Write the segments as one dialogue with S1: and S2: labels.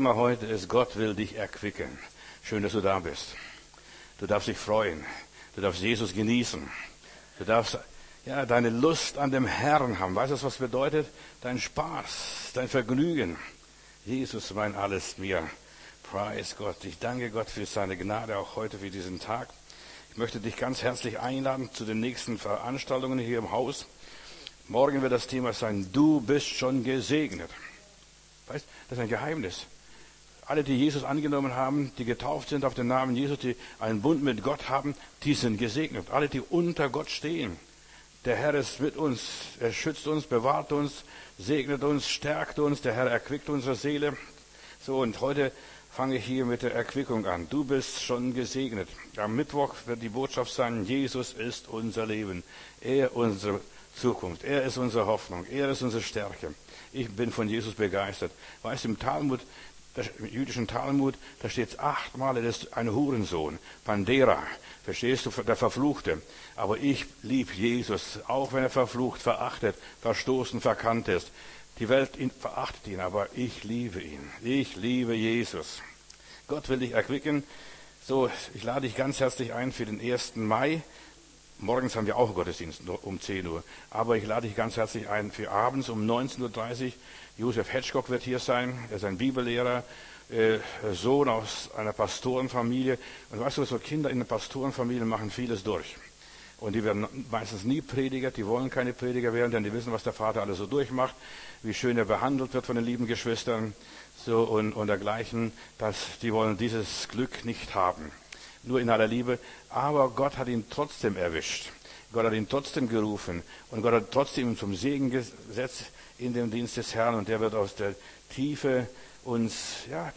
S1: Thema heute ist, Gott will dich erquicken. Schön, dass du da bist. Du darfst dich freuen. Du darfst Jesus genießen. Du darfst deine Lust an dem Herrn haben. Weißt du, was bedeutet? Dein Spaß, dein Vergnügen. Jesus, mein alles mir. Preis Gott. Ich danke Gott für seine Gnade, auch heute für diesen Tag. Ich möchte dich ganz herzlich einladen zu den nächsten Veranstaltungen hier im Haus. Morgen wird das Thema sein, du bist schon gesegnet. Weißt, das ist ein Geheimnis. Alle, die Jesus angenommen haben, die getauft sind auf den Namen Jesus, die einen Bund mit Gott haben, die sind gesegnet. Alle, die unter Gott stehen. Der Herr ist mit uns, er schützt uns, bewahrt uns, segnet uns, stärkt uns, der Herr erquickt unsere Seele. So, und heute fange ich hier mit der Erquickung an. Du bist schon gesegnet. Am Mittwoch wird die Botschaft sein, Jesus ist unser Leben. Er unsere Zukunft. Er ist unsere Hoffnung. Er ist unsere Stärke. Ich bin von Jesus begeistert. Weißt du, im Talmud, im jüdischen Talmud, da steht 8-mal, er ist ein Hurensohn. Pandera. Verstehst du? Der Verfluchte. Aber ich liebe Jesus, auch wenn er verflucht, verachtet, verstoßen, verkannt ist. Die Welt verachtet ihn, aber ich liebe ihn. Ich liebe Jesus. Gott will dich erquicken. So, ich lade dich ganz herzlich ein für den 1. Mai. Morgens haben wir auch Gottesdienst um 10 Uhr. Aber ich lade dich ganz herzlich ein für abends um 19.30 Uhr. Josef Hedgecock wird hier sein. Er ist ein Bibellehrer, Sohn aus einer Pastorenfamilie. Und weißt du, so Kinder in den Pastorenfamilien machen vieles durch. Und die werden meistens nie Prediger, die wollen keine Prediger werden, denn die wissen, was der Vater alles so durchmacht, wie schön er behandelt wird von den lieben Geschwistern, so und dergleichen, die wollen dieses Glück nicht haben. Nur in aller Liebe. Aber Gott hat ihn trotzdem erwischt. Gott hat ihn trotzdem gerufen. Und Gott hat trotzdem ihn zum Segen gesetzt in dem Dienst des Herrn. Und der wird aus der Tiefe uns,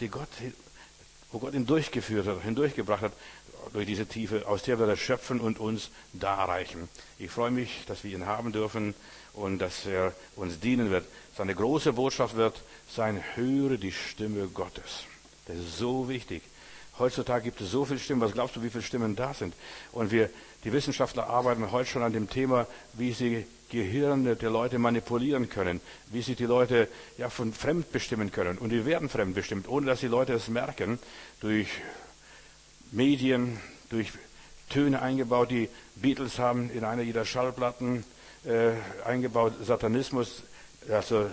S1: wo Gott ihn durchgeführt hat, hindurchgebracht hat, durch diese Tiefe, aus der wird er schöpfen und uns darreichen. Ich freue mich, dass wir ihn haben dürfen und dass er uns dienen wird. Seine große Botschaft wird sein, höre die Stimme Gottes. Das ist so wichtig. Heutzutage gibt es so viele Stimmen. Was glaubst du, wie viele Stimmen da sind? Und die Wissenschaftler arbeiten heute schon an dem Thema, wie sie Gehirne der Leute manipulieren können, wie sie die Leute von fremd bestimmen können. Und die werden fremd bestimmt, ohne dass die Leute es merken, durch Medien, durch Töne eingebaut. Die Beatles haben in einer ihrer Schallplatten eingebaut, Satanismus, also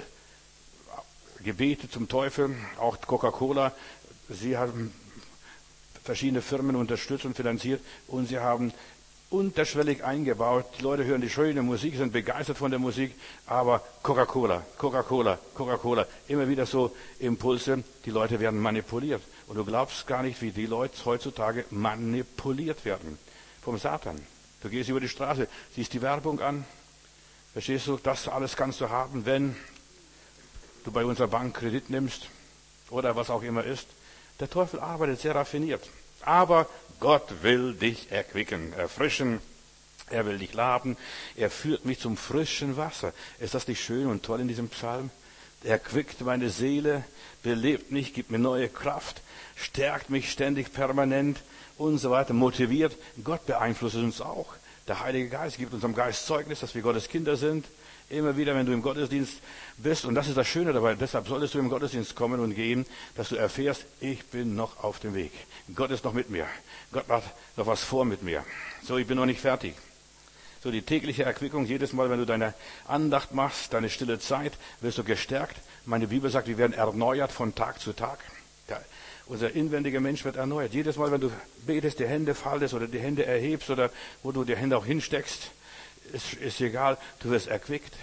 S1: Gebete zum Teufel, auch Coca-Cola. Sie haben verschiedene Firmen unterstützt und finanziert und sie haben unterschwellig eingebaut. Die Leute hören die schöne Musik, sind begeistert von der Musik, aber Coca-Cola, Coca-Cola, Coca-Cola, immer wieder so Impulse, die Leute werden manipuliert. Und du glaubst gar nicht, wie die Leute heutzutage manipuliert werden vom Satan. Du gehst über die Straße, siehst die Werbung an, verstehst du, das alles kannst du haben, wenn du bei unserer Bank Kredit nimmst oder was auch immer ist. Der Teufel arbeitet sehr raffiniert. Aber Gott will dich erquicken, erfrischen. Er will dich laben. Er führt mich zum frischen Wasser. Ist das nicht schön und toll in diesem Psalm? Er erquickt meine Seele, belebt mich, gibt mir neue Kraft, stärkt mich ständig permanent und so weiter, motiviert. Gott beeinflusst uns auch. Der Heilige Geist gibt unserem Geist Zeugnis, dass wir Gottes Kinder sind. Immer wieder, wenn du im Gottesdienst bist, und das ist das Schöne dabei, deshalb solltest du im Gottesdienst kommen und gehen, dass du erfährst, ich bin noch auf dem Weg. Gott ist noch mit mir. Gott hat noch was vor mit mir. So, ich bin noch nicht fertig. So, die tägliche Erquickung, jedes Mal, wenn du deine Andacht machst, deine stille Zeit, wirst du gestärkt. Meine Bibel sagt, wir werden erneuert von Tag zu Tag. Ja, unser inwendiger Mensch wird erneuert. Jedes Mal, wenn du betest, die Hände faltest oder die Hände erhebst oder wo du die Hände auch hinsteckst, ist egal, du wirst erquickt.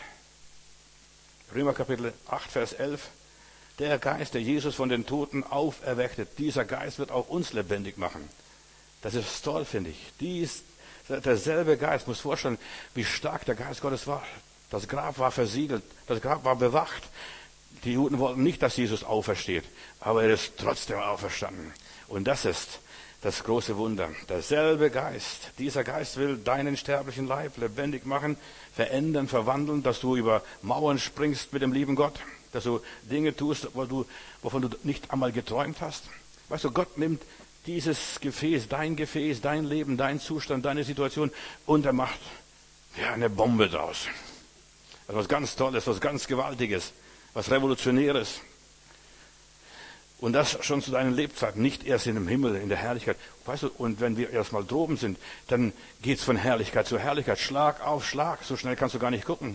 S1: Römer Kapitel 8, Vers 11. Der Geist, der Jesus von den Toten auferweckte, dieser Geist wird auch uns lebendig machen. Das ist toll, finde ich. Derselbe Geist, muss vorstellen, wie stark der Geist Gottes war. Das Grab war versiegelt, das Grab war bewacht. Die Juden wollten nicht, dass Jesus aufersteht, aber er ist trotzdem auferstanden. Und das ist das große Wunder. Derselbe Geist, dieser Geist will deinen sterblichen Leib lebendig machen, verändern, verwandeln, dass du über Mauern springst mit dem lieben Gott, dass du Dinge tust, wovon du nicht einmal geträumt hast. Weißt du, Gott nimmt dieses Gefäß, dein Leben, dein Zustand, deine Situation und er macht eine Bombe draus. Also was ganz Tolles, was ganz Gewaltiges, was Revolutionäres. Und das schon zu deinen Lebzeiten, nicht erst in dem Himmel, in der Herrlichkeit. Weißt du, und wenn wir erst mal droben sind, dann geht's von Herrlichkeit zu Herrlichkeit, Schlag auf Schlag. So schnell kannst du gar nicht gucken.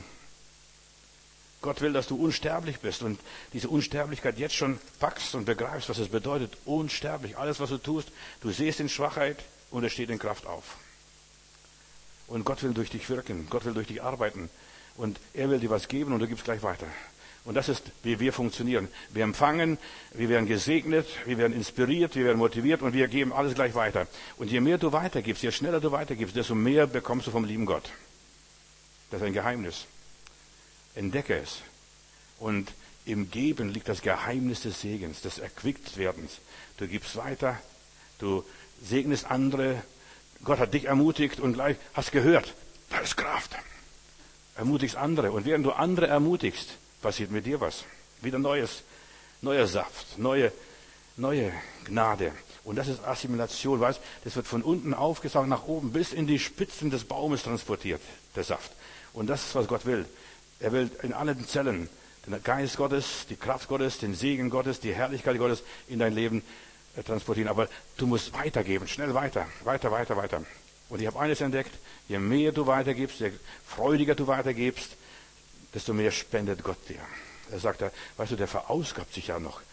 S1: Gott will, dass du unsterblich bist und diese Unsterblichkeit jetzt schon packst und begreifst, was es bedeutet, unsterblich. Alles, was du tust, du siehst in Schwachheit und es steht in Kraft auf. Und Gott will durch dich wirken, Gott will durch dich arbeiten und er will dir was geben und du gibst gleich weiter. Und das ist, wie wir funktionieren. Wir empfangen, wir werden gesegnet, wir werden inspiriert, wir werden motiviert und wir geben alles gleich weiter. Und je mehr du weitergibst, je schneller du weitergibst, desto mehr bekommst du vom lieben Gott. Das ist ein Geheimnis. Entdecke es. Und im Geben liegt das Geheimnis des Segens, des Erquicktwerdens. Du gibst weiter, du segnest andere. Gott hat dich ermutigt und gleich hast gehört, da ist Kraft. Ermutigst andere. Und während du andere ermutigst, passiert mit dir was. Wieder neuer Saft, neue Gnade. Und das ist Assimilation, weißt, das wird von unten aufgesaugt nach oben bis in die Spitzen des Baumes transportiert, der Saft. Und das ist, was Gott will. Er will in allen Zellen den Geist Gottes, die Kraft Gottes, den Segen Gottes, die Herrlichkeit Gottes in dein Leben transportieren. Aber du musst weitergeben, schnell weiter. Und ich habe eines entdeckt, je mehr du weitergibst, je freudiger du weitergibst, desto mehr spendet Gott dir. Er sagt, weißt du, der verausgabt sich ja noch.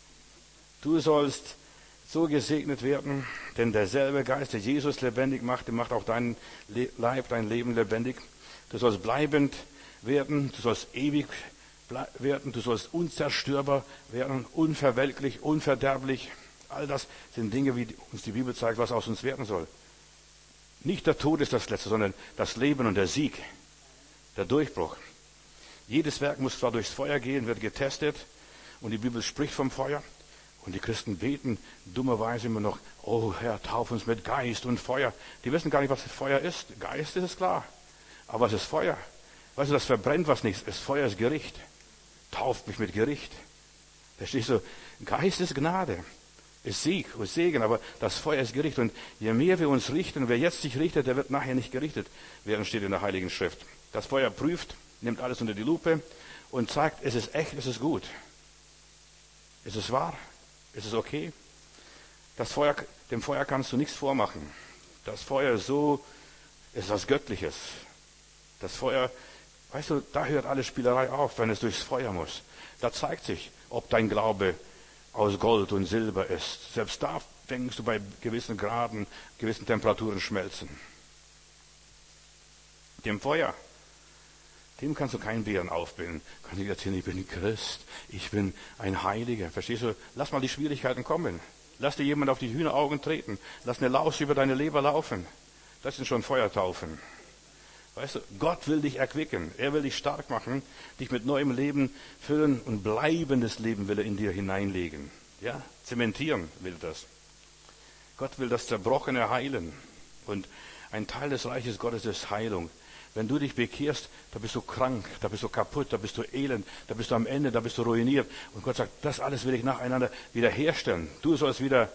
S1: Du sollst so gesegnet werden, denn derselbe Geist, der Jesus lebendig macht, der macht auch deinen Leib, dein Leben lebendig. Du sollst bleibend werden, du sollst ewig werden, du sollst unzerstörbar werden, unverwelklich, unverderblich. All das sind Dinge, wie uns die Bibel zeigt, was aus uns werden soll. Nicht der Tod ist das Letzte, sondern das Leben und der Sieg, der Durchbruch. Jedes Werk muss zwar durchs Feuer gehen, wird getestet und die Bibel spricht vom Feuer. Und die Christen beten dummerweise immer noch, oh Herr, tauf uns mit Geist und Feuer. Die wissen gar nicht, was Feuer ist. Geist ist es klar. Aber was ist Feuer? Weißt du, das verbrennt was nichts. Das Feuer ist Gericht. Tauft mich mit Gericht. Verstehst du? Geist ist Gnade. Ist Sieg und Segen, aber das Feuer ist Gericht. Und je mehr wir uns richten, wer jetzt sich richtet, der wird nachher nicht gerichtet, während steht in der Heiligen Schrift. Das Feuer prüft, nimmt alles unter die Lupe und sagt, es ist echt, es ist gut. Ist es wahr? Ist es okay? Dem Feuer kannst du nichts vormachen. Das Feuer ist was Göttliches. Das Feuer, weißt du, da hört alle Spielerei auf, wenn es durchs Feuer muss. Da zeigt sich, ob dein Glaube aus Gold und Silber ist. Selbst da fängst du bei gewissen Graden, gewissen Temperaturen schmelzen. Dem Feuer, dem kannst du keinen Bären aufbilden. Kannst du erzählen, ich bin Christ, ich bin ein Heiliger. Verstehst du? Lass mal die Schwierigkeiten kommen. Lass dir jemand auf die Hühneraugen treten. Lass eine Laus über deine Leber laufen. Das sind schon Feuertaufen. Weißt du, Gott will dich erquicken. Er will dich stark machen, dich mit neuem Leben füllen und bleibendes Leben will er in dir hineinlegen. Ja, zementieren will das. Gott will das Zerbrochene heilen. Und ein Teil des Reiches Gottes ist Heilung. Wenn du dich bekehrst, da bist du krank, da bist du kaputt, da bist du elend, da bist du am Ende, da bist du ruiniert. Und Gott sagt, das alles will ich nacheinander wiederherstellen. Du sollst wieder,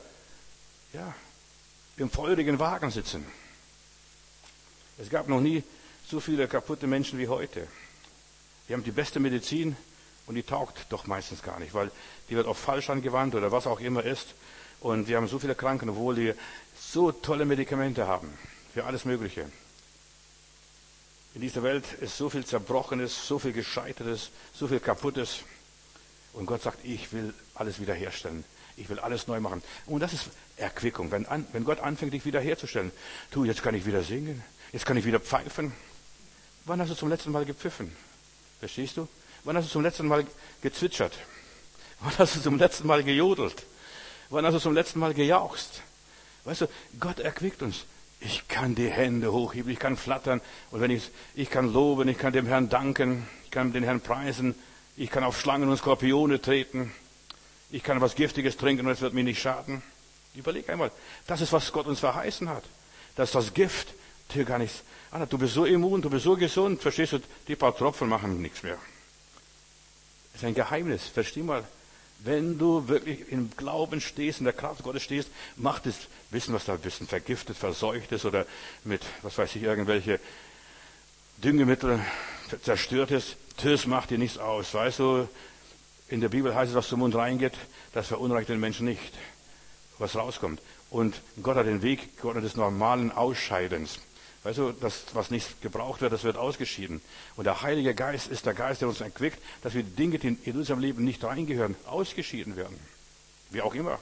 S1: im feurigen Wagen sitzen. Es gab noch nie so viele kaputte Menschen wie heute. Die haben die beste Medizin und die taugt doch meistens gar nicht, weil die wird auf falsch angewandt oder was auch immer ist. Und wir haben so viele Kranken, obwohl die so tolle Medikamente haben für alles Mögliche. In dieser Welt ist so viel Zerbrochenes, so viel Gescheitertes, so viel Kaputtes. Und Gott sagt, ich will alles wiederherstellen. Ich will alles neu machen. Und das ist Erquickung. Wenn Gott anfängt, dich wiederherzustellen. Du, jetzt kann ich wieder singen. Jetzt kann ich wieder pfeifen. Wann hast du zum letzten Mal gepfiffen? Verstehst du? Wann hast du zum letzten Mal gezwitschert? Wann hast du zum letzten Mal gejodelt? Wann hast du zum letzten Mal gejauchzt? Weißt du, Gott erquickt uns. Ich kann die Hände hochheben, ich kann flattern. Und wenn ich kann loben, ich kann dem Herrn danken, ich kann den Herrn preisen, ich kann auf Schlangen und Skorpione treten, ich kann was Giftiges trinken und es wird mir nicht schaden. Überleg einmal, das ist, was Gott uns verheißen hat. Dass das Gift dir gar nichts anhat. Du bist so immun, du bist so gesund, verstehst du, die paar Tropfen machen nichts mehr. Das ist ein Geheimnis, versteh mal. Wenn du wirklich im Glauben stehst, in der Kraft Gottes stehst, macht das Wissen, was da ein bisschen vergiftet, verseucht ist oder mit, was weiß ich, irgendwelche Düngemittel zerstört ist, das macht dir nichts aus. Weißt du, in der Bibel heißt es, was zum Mund reingeht, Das verunreinigt den Menschen nicht, was rauskommt. Und Gott hat den Weg geordnet des normalen Ausscheidens. Weißt du, das, was nicht gebraucht wird, das wird ausgeschieden. Und der Heilige Geist ist der Geist, der uns erquickt, dass wir die Dinge, die in unserem Leben nicht reingehören, ausgeschieden werden. Wie auch immer.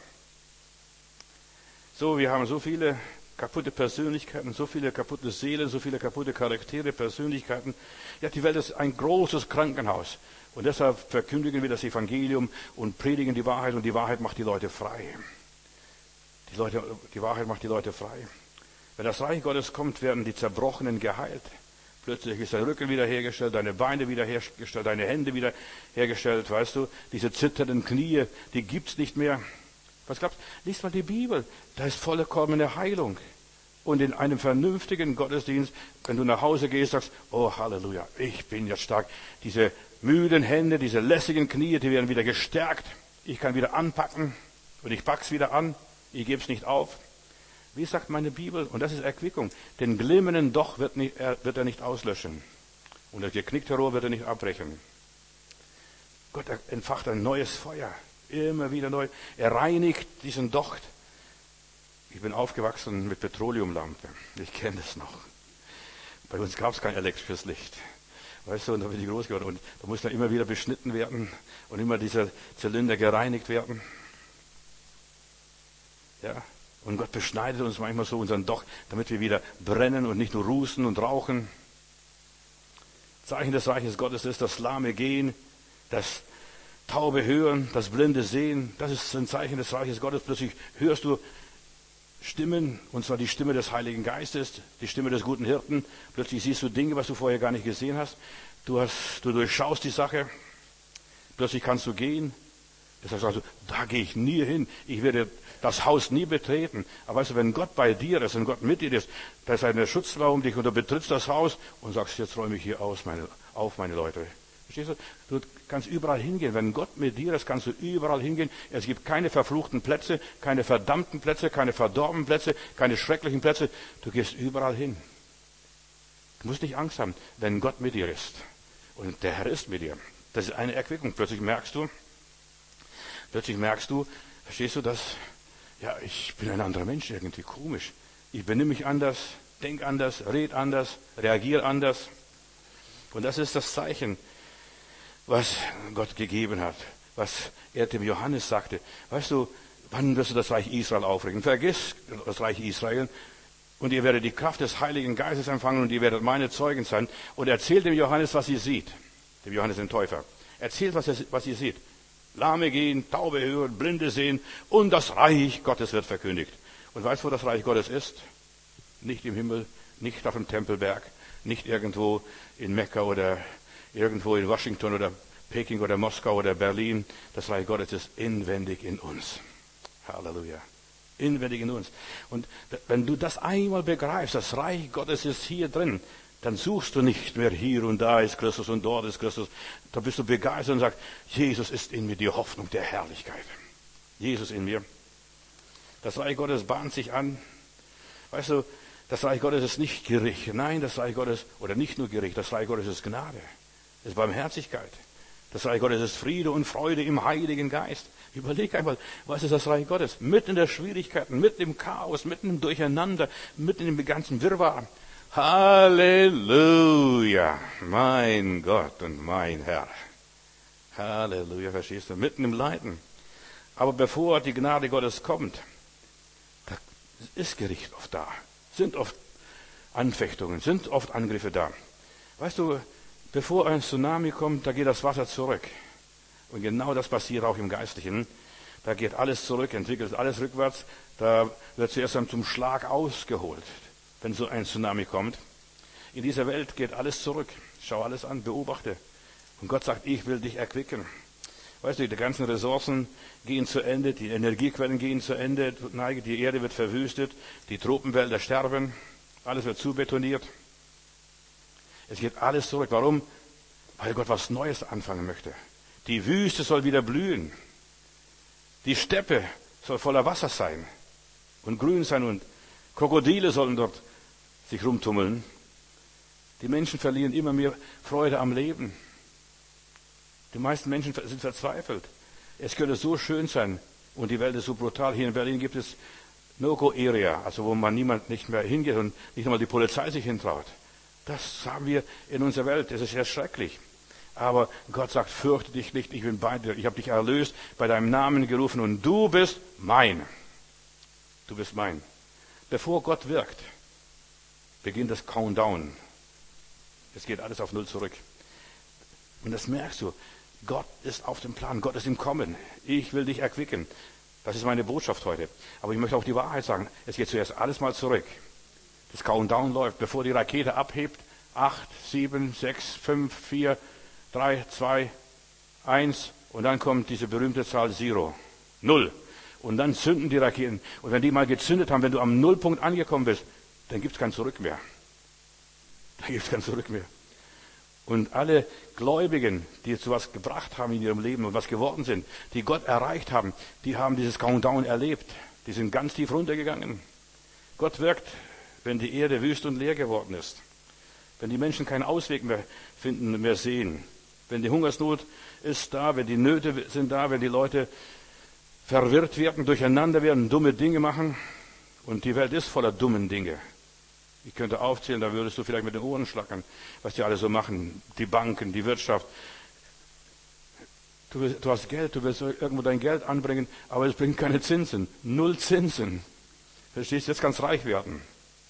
S1: So, wir haben so viele kaputte Persönlichkeiten, so viele kaputte Seelen, so viele kaputte Charaktere, Persönlichkeiten. Ja, die Welt ist ein großes Krankenhaus. Und deshalb verkündigen wir das Evangelium und predigen die Wahrheit, und die Wahrheit macht die Leute frei. Die Wahrheit macht die Leute frei. Wenn das Reich Gottes kommt, werden die Zerbrochenen geheilt. Plötzlich ist dein Rücken wiederhergestellt, deine Beine wiederhergestellt, deine Hände wiederhergestellt, weißt du. Diese zitternden Knie, die gibt's nicht mehr. Was glaubst du? Lies mal die Bibel. Da ist vollkommene Heilung. Und in einem vernünftigen Gottesdienst, wenn du nach Hause gehst, sagst, oh Halleluja, ich bin jetzt stark. Diese müden Hände, diese lässigen Knie, die werden wieder gestärkt. Ich kann wieder anpacken und ich pack's wieder an. Ich gebe es nicht auf. Wie sagt meine Bibel? Und das ist Erquickung. Den glimmenden Docht wird er nicht auslöschen. Und das geknickte Rohr wird er nicht abbrechen. Gott entfacht ein neues Feuer. Immer wieder neu. Er reinigt diesen Docht. Ich bin aufgewachsen mit Petroleumlampe. Ich kenne das noch. Bei uns gab es kein elektrisches Licht. Weißt du, und da bin ich groß geworden. Und da musste immer wieder beschnitten werden. Und immer dieser Zylinder gereinigt werden. Ja. Und Gott beschneidet uns manchmal so unseren Docht, damit wir wieder brennen und nicht nur rußen und rauchen. Zeichen des Reiches Gottes ist das lahme Gehen, das Taube hören, das blinde Sehen. Das ist ein Zeichen des Reiches Gottes. Plötzlich hörst du Stimmen, und zwar die Stimme des Heiligen Geistes, die Stimme des guten Hirten. Plötzlich siehst du Dinge, was du vorher gar nicht gesehen hast. Du durchschaust die Sache. Plötzlich kannst du gehen. Das heißt also, da gehe ich nie hin. Ich werde das Haus nie betreten. Aber weißt du, wenn Gott bei dir ist und Gott mit dir ist, da ist eine Schutzmauer um dich und du betrittst das Haus und sagst, jetzt räume ich hier meine Leute. Verstehst du? Du kannst überall hingehen. Wenn Gott mit dir ist, kannst du überall hingehen. Es gibt keine verfluchten Plätze, keine verdammten Plätze, keine verdorbenen Plätze, keine schrecklichen Plätze. Du gehst überall hin. Du musst nicht Angst haben, wenn Gott mit dir ist. Und der Herr ist mit dir. Das ist eine Erquickung. Plötzlich merkst du, verstehst du das? Ja, ich bin ein anderer Mensch, irgendwie komisch. Ich benehme mich anders, denke anders, rede anders, reagiere anders. Und das ist das Zeichen, was Gott gegeben hat, was er dem Johannes sagte. Weißt du, wann wirst du das Reich Israel aufrichten? Vergiss das Reich Israel und ihr werdet die Kraft des Heiligen Geistes empfangen und ihr werdet meine Zeugen sein. Und erzählt dem Johannes, was ihr seht, dem Johannes den Täufer. Erzählt, was ihr seht. Lahme gehen, Taube hören, Blinde sehen und das Reich Gottes wird verkündigt. Und weißt du, wo das Reich Gottes ist? Nicht im Himmel, nicht auf dem Tempelberg, nicht irgendwo in Mekka oder irgendwo in Washington oder Peking oder Moskau oder Berlin. Das Reich Gottes ist inwendig in uns. Halleluja. Inwendig in uns. Und wenn du das einmal begreifst, das Reich Gottes ist hier drin, dann suchst du nicht mehr hier und da ist Christus und dort ist Christus. Da bist du begeistert und sagst, Jesus ist in mir, die Hoffnung der Herrlichkeit. Jesus in mir. Das Reich Gottes bahnt sich an. Weißt du, das Reich Gottes ist nicht Gericht. Nein, das Reich Gottes, oder nicht nur Gericht, das Reich Gottes ist Gnade. Es ist Barmherzigkeit. Das Reich Gottes ist Friede und Freude im Heiligen Geist. Überleg einmal, was ist das Reich Gottes? Mitten in der Schwierigkeiten, mitten im Chaos, mitten im Durcheinander, mitten im ganzen Wirrwarr. Halleluja, mein Gott und mein Herr. Halleluja, verstehst du? Mitten im Leiden. Aber bevor die Gnade Gottes kommt, da ist Gericht oft da. Sind oft Anfechtungen, sind oft Angriffe da. Weißt du, bevor ein Tsunami kommt, da geht das Wasser zurück. Und genau das passiert auch im Geistlichen. Da geht alles zurück, entwickelt alles rückwärts. Da wird zuerst dann zum Schlag ausgeholt, wenn so ein Tsunami kommt. In dieser Welt geht alles zurück. Schau alles an, beobachte. Und Gott sagt, ich will dich erquicken. Weißt du, die ganzen Ressourcen gehen zu Ende, die Energiequellen gehen zu Ende, die Erde wird verwüstet, die Tropenwälder sterben, alles wird zubetoniert. Es geht alles zurück. Warum? Weil Gott was Neues anfangen möchte. Die Wüste soll wieder blühen. Die Steppe soll voller Wasser sein und grün sein und Krokodile sollen dort sich rumtummeln. Die Menschen verlieren immer mehr Freude am Leben. Die meisten Menschen sind verzweifelt. Es könnte so schön sein und die Welt ist so brutal. Hier in Berlin gibt es No-Go-Area, also wo man niemand nicht mehr hingeht und nicht einmal die Polizei sich hintraut. Das haben wir in unserer Welt. Das ist ja schrecklich. Aber Gott sagt, fürchte dich nicht, ich bin bei dir. Ich habe dich erlöst, bei deinem Namen gerufen und du bist mein. Du bist mein. Bevor Gott wirkt, beginnt das Countdown. Es geht alles auf Null zurück. Und das merkst du. Gott ist auf dem Plan. Gott ist im Kommen. Ich will dich erquicken. Das ist meine Botschaft heute. Aber ich möchte auch die Wahrheit sagen. Es geht zuerst alles mal zurück. Das Countdown läuft, bevor die Rakete abhebt. 8, 7, 6, 5, 4, 3, 2, 1. Und dann kommt diese berühmte Zahl 0. 0. Und dann zünden die Raketen. Und wenn die mal gezündet haben, wenn du am Nullpunkt angekommen bist, dann gibt es kein Zurück mehr. Da gibt es kein Zurück mehr. Und alle Gläubigen, die zu was gebracht haben in ihrem Leben und was geworden sind, die Gott erreicht haben, die haben dieses Countdown erlebt. Die sind ganz tief runtergegangen. Gott wirkt, wenn die Erde wüst und leer geworden ist. Wenn die Menschen keinen Ausweg mehr finden, mehr sehen. Wenn die Hungersnot ist da, wenn die Nöte sind da, wenn die Leute verwirrt werden, durcheinander werden, dumme Dinge machen. Und die Welt ist voller dummen Dinge. Ich könnte aufzählen, da würdest du vielleicht mit den Ohren schlackern, was die alle so machen. Die Banken, die Wirtschaft. Du hast Geld, du willst irgendwo dein Geld anbringen, aber es bringt keine Zinsen. 0 Zinsen. Verstehst du, jetzt kannst reich werden.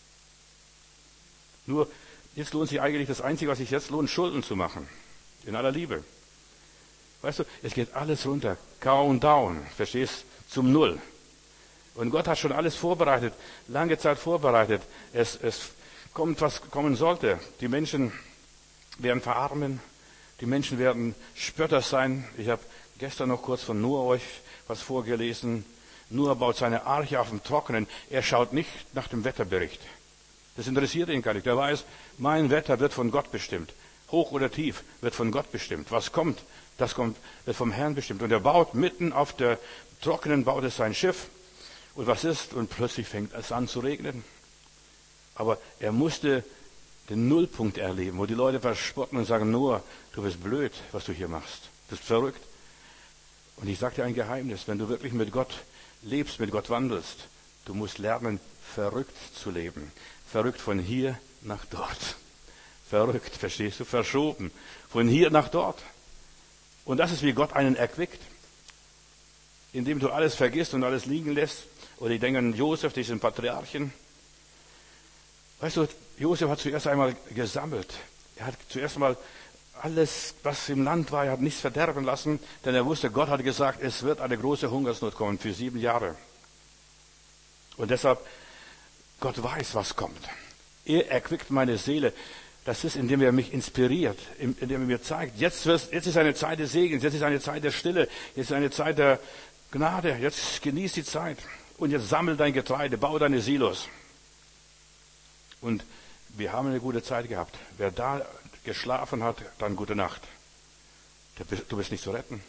S1: Nur, jetzt lohnt sich eigentlich das Einzige, was sich jetzt lohnt, Schulden zu machen. In aller Liebe. Weißt du, es geht alles runter. Countdown. Verstehst? Zum Null. Und Gott hat schon alles vorbereitet, lange Zeit vorbereitet. Es kommt, was kommen sollte. Die Menschen werden verarmen, die Menschen werden Spötter sein. Ich habe gestern noch kurz von Noah euch was vorgelesen. Noah baut seine Arche auf dem Trockenen. Er schaut nicht nach dem Wetterbericht. Das interessiert ihn gar nicht. Er weiß, mein Wetter wird von Gott bestimmt. Hoch oder tief wird von Gott bestimmt. Was kommt, wird vom Herrn bestimmt. Und er baut mitten auf der Trockenen, baut es sein Schiff. Und was ist? Und plötzlich fängt es an zu regnen. Aber er musste den Nullpunkt erleben, wo die Leute verspotten und sagen, Noah, du bist blöd, was du hier machst. Du bist verrückt. Und ich sage dir ein Geheimnis, wenn du wirklich mit Gott lebst, mit Gott wandelst, du musst lernen, verrückt zu leben. Verrückt von hier nach dort. Verrückt, verstehst du? Verschoben. Von hier nach dort. Und das ist, wie Gott einen erquickt. Indem du alles vergisst und alles liegen lässt. Oder ich denke an Josef, diesen Patriarchen. Weißt du, Josef hat zuerst einmal gesammelt. Er hat zuerst einmal alles, was im Land war, er hat nichts verderben lassen, denn er wusste, Gott hat gesagt, es wird eine große Hungersnot kommen für 7 Jahre. Und deshalb, Gott weiß, was kommt. Er erquickt meine Seele. Das ist, indem er mich inspiriert, indem er mir zeigt, jetzt ist eine Zeit des Segens, jetzt ist eine Zeit der Stille, jetzt ist eine Zeit der Gnade, jetzt genieß die Zeit. Und jetzt sammel dein Getreide, bau deine Silos. Und wir haben eine gute Zeit gehabt. Wer da geschlafen hat, dann gute Nacht. Du bist nicht zu retten.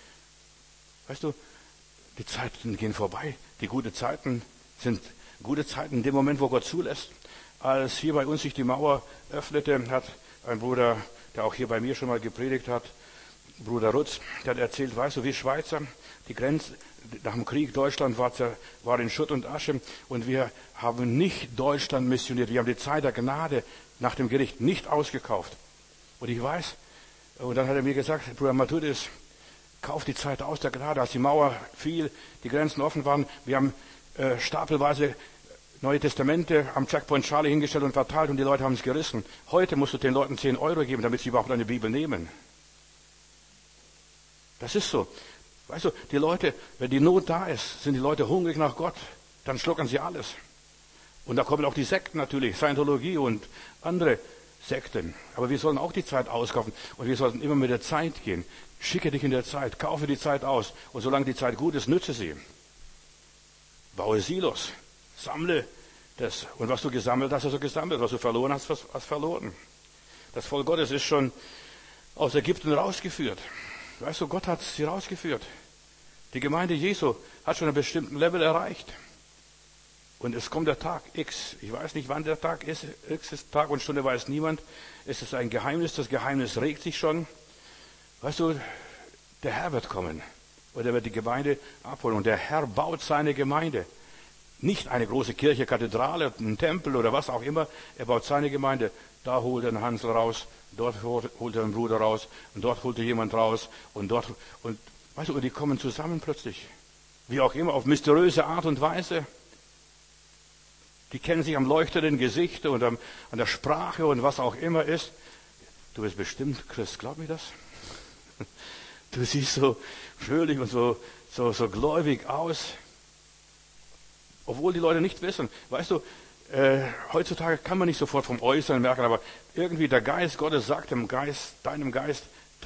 S1: Weißt du, die Zeiten gehen vorbei. Die guten Zeiten sind gute Zeiten in dem Moment, wo Gott zulässt. Als hier bei uns sich die Mauer öffnete, hat ein Bruder, der auch hier bei mir schon mal gepredigt hat, Bruder Rutz, der hat erzählt, weißt du, wie Schweizer, die Grenze, nach dem Krieg, Deutschland war in Schutt und Asche und wir haben nicht Deutschland missioniert. Wir haben die Zeit der Gnade nach dem Gericht nicht ausgekauft. Und ich weiß, und dann hat er mir gesagt, Bruder Matthäus, kauf die Zeit aus der Gnade, als die Mauer fiel, die Grenzen offen waren. Wir haben stapelweise Neue Testamente am Checkpoint Charlie hingestellt und verteilt und die Leute haben es gerissen. Heute musst du den Leuten 10 Euro geben, damit sie überhaupt eine Bibel nehmen. Das ist so. Weißt du, die Leute, wenn die Not da ist, sind die Leute hungrig nach Gott, dann schlucken sie alles. Und da kommen auch die Sekten natürlich, Scientologie und andere Sekten. Aber wir sollen auch die Zeit auskaufen und wir sollten immer mit der Zeit gehen. Schicke dich in der Zeit, kaufe die Zeit aus und solange die Zeit gut ist, nütze sie. Baue Silos, sammle das. Und was du gesammelt hast, hast du gesammelt. Was du verloren hast, hast verloren. Das Volk Gottes ist schon aus Ägypten rausgeführt. Weißt du, Gott hat sie rausgeführt. Die Gemeinde Jesu hat schon einen bestimmten Level erreicht. Und es kommt der Tag X. Ich weiß nicht, wann der Tag ist. X ist Tag und Stunde, weiß niemand. Es ist ein Geheimnis. Das Geheimnis regt sich schon. Weißt du, der Herr wird kommen. und er wird die Gemeinde abholen. Und der Herr baut seine Gemeinde. Nicht eine große Kirche, Kathedrale, einen Tempel oder was auch immer. Er baut seine Gemeinde. Da holt er einen Hansel raus, dort holt er einen Bruder raus und dort holt er jemand raus und dort, und weißt du, und die kommen zusammen plötzlich. Wie auch immer, auf mysteriöse Art und Weise. Die kennen sich am leuchtenden Gesicht und an der Sprache und was auch immer ist. Du bist bestimmt Christ, glaub mir das? Du siehst so fröhlich und so gläubig aus. Obwohl die Leute nicht wissen. Weißt du, heutzutage kann man nicht sofort vom Äußeren merken, aber irgendwie der Geist Gottes sagt dem Geist, deinem Geist,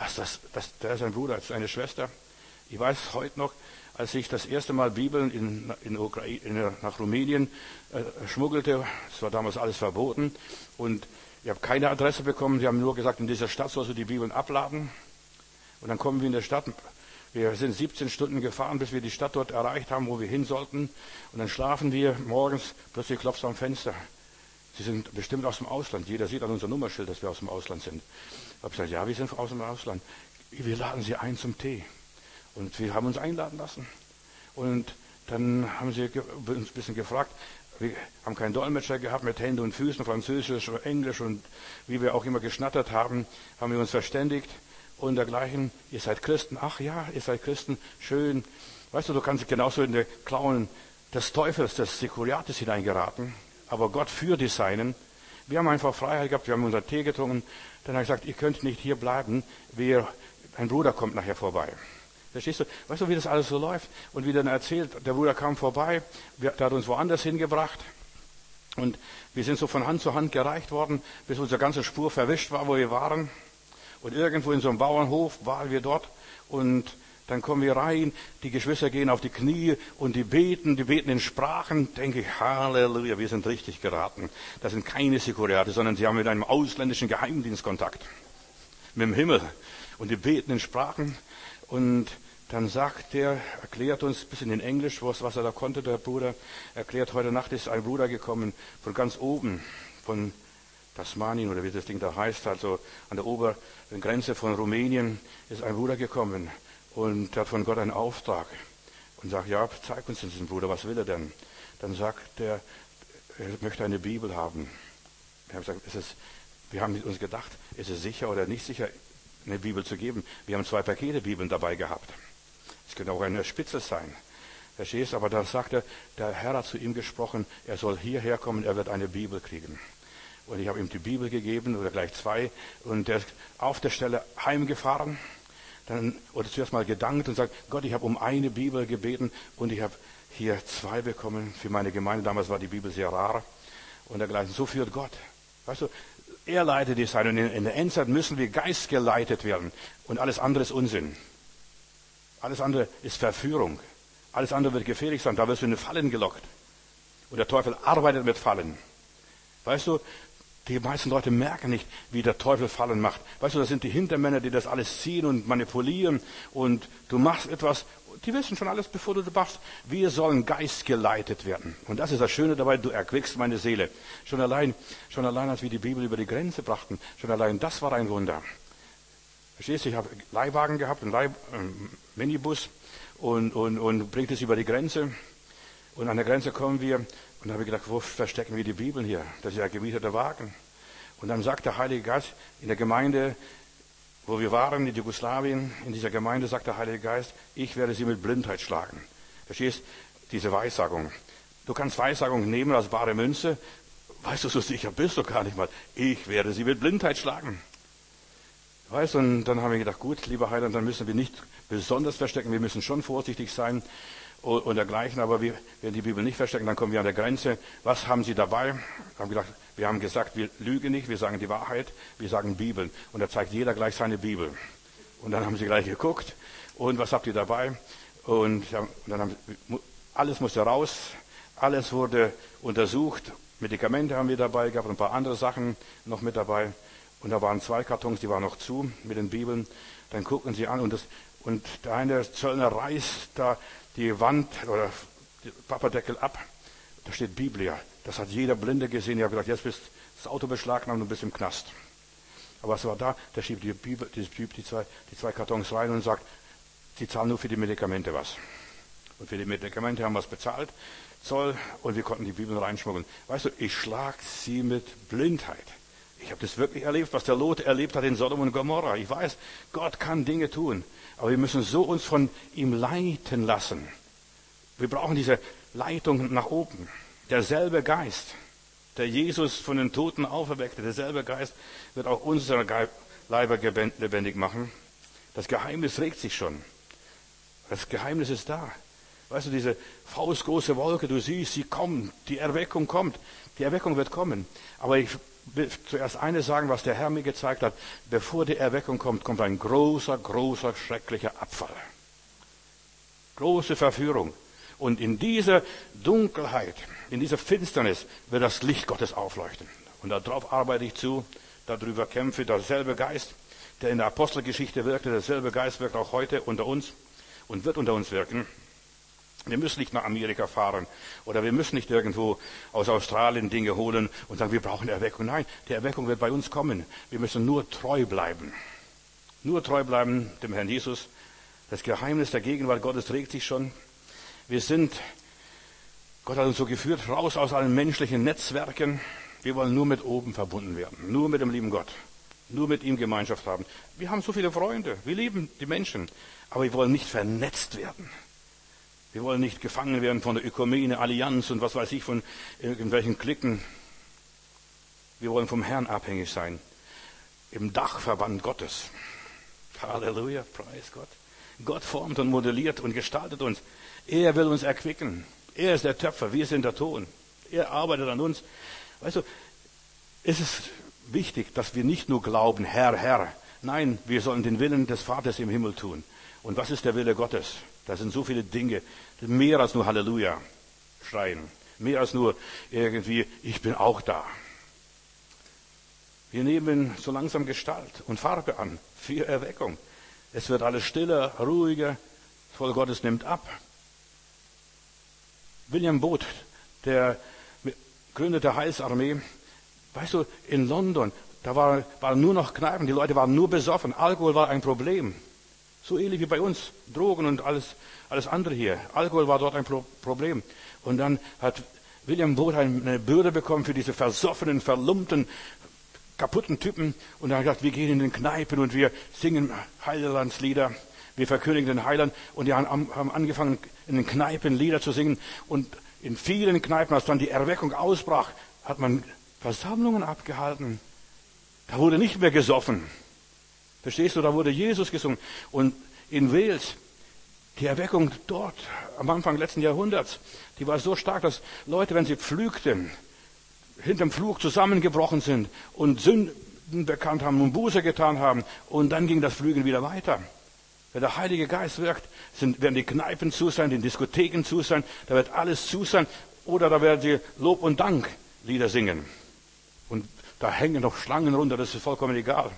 S1: der ist ein Bruder, das ist eine Schwester. Ich weiß heute noch, als ich das erste Mal Bibeln in Ukraine, nach Rumänien schmuggelte, das war damals alles verboten, und ich habe keine Adresse bekommen, sie haben nur gesagt, in dieser Stadt sollst du die Bibeln abladen. Und dann kommen wir in der Stadt, wir sind 17 Stunden gefahren, bis wir die Stadt dort erreicht haben, wo wir hin sollten. Und dann schlafen wir morgens, plötzlich klopft es am Fenster. Sie sind bestimmt aus dem Ausland. Jeder sieht an unser Nummerschild, dass wir aus dem Ausland sind. Ich habe gesagt, ja, wir sind aus dem Ausland. Wir laden Sie ein zum Tee. Und wir haben uns einladen lassen. Und dann haben sie uns ein bisschen gefragt. Wir haben keinen Dolmetscher gehabt mit Händen und Füßen, Französisch und Englisch. Und wie wir auch immer geschnattert haben, haben wir uns verständigt. Und dergleichen, ihr seid Christen. Ach ja, ihr seid Christen. Schön. Weißt du, du kannst genauso in die Klauen des Teufels, des Sekuriates hineingeraten. Aber Gott führt die Seinen. Wir haben einfach Freiheit gehabt, wir haben unseren Tee getrunken. Dann hat er gesagt, ihr könnt nicht hier bleiben. Ein Bruder kommt nachher vorbei. Verstehst du? Weißt du, wie das alles so läuft? Und wie dann erzählt, der Bruder kam vorbei, der hat uns woanders hingebracht. Und wir sind so von Hand zu Hand gereicht worden, bis unsere ganze Spur verwischt war, wo wir waren. Und irgendwo in so einem Bauernhof waren wir dort. Und dann kommen wir rein, die Geschwister gehen auf die Knie und die beten in Sprachen. Denke ich, Halleluja, wir sind richtig geraten. Das sind keine Sekuriate, sondern sie haben mit einem ausländischen Geheimdienst Kontakt. Mit dem Himmel. Und die beten in Sprachen. Und dann erklärt uns ein bisschen in Englisch, was er da konnte, der Bruder, erklärt, heute Nacht ist ein Bruder gekommen von ganz oben, von Tasmanien oder wie das Ding da heißt, also an der oberen Grenze von Rumänien ist ein Bruder gekommen und hat von Gott einen Auftrag und sagt, ja, zeig uns diesen Bruder, was will er denn? Dann sagt er möchte eine Bibel haben. Wir haben uns gedacht, ist es sicher oder nicht sicher, eine Bibel zu geben? Wir haben 2 Pakete Bibeln dabei gehabt. Es könnte auch eine Spitze sein. Verstehst? Aber da sagt er, der Herr hat zu ihm gesprochen, er soll hierher kommen, er wird eine Bibel kriegen. Und ich habe ihm die Bibel gegeben, oder gleich 2, und der ist auf der Stelle heimgefahren, oder zuerst mal gedankt und sagt, Gott, ich habe um eine Bibel gebeten und ich habe hier 2 bekommen für meine Gemeinde. Damals war die Bibel sehr rar und dergleichen. So führt Gott. Weißt du, er leitet die Sein. Und in der Endzeit müssen wir geistgeleitet werden. Und alles andere ist Unsinn. Alles andere ist Verführung. Alles andere wird gefährlich sein. Da wirst du in Fallen gelockt. Und der Teufel arbeitet mit Fallen. Weißt du, die meisten Leute merken nicht, wie der Teufel Fallen macht. Weißt du, das sind die Hintermänner, die das alles ziehen und manipulieren. Und du machst etwas, die wissen schon alles, bevor du das machst. Wir sollen geistgeleitet werden. Und das ist das Schöne dabei, du erquickst meine Seele. Schon allein, als wir die Bibel über die Grenze brachten, schon allein das war ein Wunder. Verstehst du, ich habe Leihwagen gehabt, einen Minibus und bringt es über die Grenze. Und an der Grenze kommen wir. Und da habe ich gedacht, wo verstecken wir die Bibeln hier? Das ist ja ein gemieteter Wagen. Und dann sagt der Heilige Geist in der Gemeinde, wo wir waren, in Jugoslawien, in dieser Gemeinde sagt der Heilige Geist, ich werde sie mit Blindheit schlagen. Verstehst? Diese Weissagung. Du kannst Weissagung nehmen als bare Münze. Weißt du, so sicher bist du gar nicht mal. Ich werde sie mit Blindheit schlagen. Weißt du, und dann haben wir gedacht, gut, lieber Heiland, dann müssen wir nicht besonders verstecken, wir müssen schon vorsichtig sein und dergleichen, aber wir werden die Bibel nicht verstecken, dann kommen wir an der Grenze. Was haben Sie dabei? Wir haben gesagt, wir lügen nicht, wir sagen die Wahrheit, wir sagen Bibeln. Und da zeigt jeder gleich seine Bibel. Und dann haben sie gleich geguckt, und was habt ihr dabei? Und dann alles musste raus, alles wurde untersucht, Medikamente haben wir dabei gehabt und ein paar andere Sachen noch mit dabei. Und da waren 2 Kartons, die waren noch zu mit den Bibeln. Dann gucken sie an und der eine Zöllner reißt da die Wand oder den Papperdeckel ab. Da steht Biblia. Das hat jeder Blinde gesehen. Ich habe gesagt, jetzt bist das Auto beschlagnahmt und du bist im Knast. Aber was war da? Der schiebt die 2 Kartons rein und sagt, Sie zahlen nur für die Medikamente was. Und für die Medikamente haben wir es bezahlt, Zoll, und wir konnten die Bibel reinschmuggeln. Weißt du, ich schlag sie mit Blindheit. Ich habe das wirklich erlebt, was der Lot erlebt hat in Sodom und Gomorra. Ich weiß, Gott kann Dinge tun, aber wir müssen so uns von ihm leiten lassen. Wir brauchen diese Leitung nach oben. Derselbe Geist, der Jesus von den Toten auferweckte, derselbe Geist wird auch unsere Leiber lebendig machen. Das Geheimnis regt sich schon. Das Geheimnis ist da. Weißt du, diese faustgroße Wolke, du siehst, sie kommt, die Erweckung kommt. Die Erweckung wird kommen. Aber ich will zuerst eines sagen, was der Herr mir gezeigt hat. Bevor die Erweckung kommt, kommt ein großer, großer, schrecklicher Abfall. Große Verführung. Und in dieser Dunkelheit, in dieser Finsternis wird das Licht Gottes aufleuchten. Und darauf arbeite ich zu, darüber kämpfe. Derselbe Geist, der in der Apostelgeschichte wirkte, derselbe Geist wirkt auch heute unter uns und wird unter uns wirken. Wir müssen nicht nach Amerika fahren oder wir müssen nicht irgendwo aus Australien Dinge holen und sagen, wir brauchen Erweckung. Nein, die Erweckung wird bei uns kommen. Wir müssen nur treu bleiben. Nur treu bleiben dem Herrn Jesus. Das Geheimnis der Gegenwart Gottes trägt sich schon. Gott hat uns so geführt, raus aus allen menschlichen Netzwerken. Wir wollen nur mit oben verbunden werden. Nur mit dem lieben Gott. Nur mit ihm Gemeinschaft haben. Wir haben so viele Freunde. Wir lieben die Menschen. Aber wir wollen nicht vernetzt werden. Wir wollen nicht gefangen werden von der Ökumene, Allianz und was weiß ich, von irgendwelchen Cliquen. Wir wollen vom Herrn abhängig sein. Im Dachverband Gottes. Halleluja, preis Gott. Gott formt und modelliert und gestaltet uns. Er will uns erquicken. Er ist der Töpfer, wir sind der Ton. Er arbeitet an uns. Weißt du, es ist wichtig, dass wir nicht nur glauben, Herr, Herr. Nein, wir sollen den Willen des Vaters im Himmel tun. Und was ist der Wille Gottes? Da sind so viele Dinge, mehr als nur Halleluja schreien, mehr als nur irgendwie, ich bin auch da. Wir nehmen so langsam Gestalt und Farbe an für Erweckung. Es wird alles stiller, ruhiger, das Volk Gottes nimmt ab. William Booth, der Gründer der Heilsarmee, weißt du, in London, da waren nur noch Kneipen, die Leute waren nur besoffen, Alkohol war ein Problem. So ähnlich wie bei uns, Drogen und alles andere hier. Alkohol war dort ein Problem. Und dann hat William Booth eine Bürde bekommen für diese versoffenen, verlumpten, kaputten Typen. Und er hat gesagt, wir gehen in den Kneipen und wir singen Heilandslieder. Wir verkündigen den Heiland. Und die haben angefangen, in den Kneipen Lieder zu singen. Und in vielen Kneipen, als dann die Erweckung ausbrach, hat man Versammlungen abgehalten. Da wurde nicht mehr gesoffen. Verstehst du, da wurde Jesus gesungen. Und in Wales, die Erweckung dort, am Anfang letzten Jahrhunderts, die war so stark, dass Leute, wenn sie pflügten, hinterm Pflug zusammengebrochen sind und Sünden bekannt haben und Buße getan haben. Und dann ging das Pflügen wieder weiter. Wenn der Heilige Geist wirkt, werden die Kneipen zu sein, die Diskotheken zu sein, da wird alles zu sein. Oder da werden sie Lob- und Danklieder singen. Und da hängen noch Schlangen runter, das ist vollkommen egal.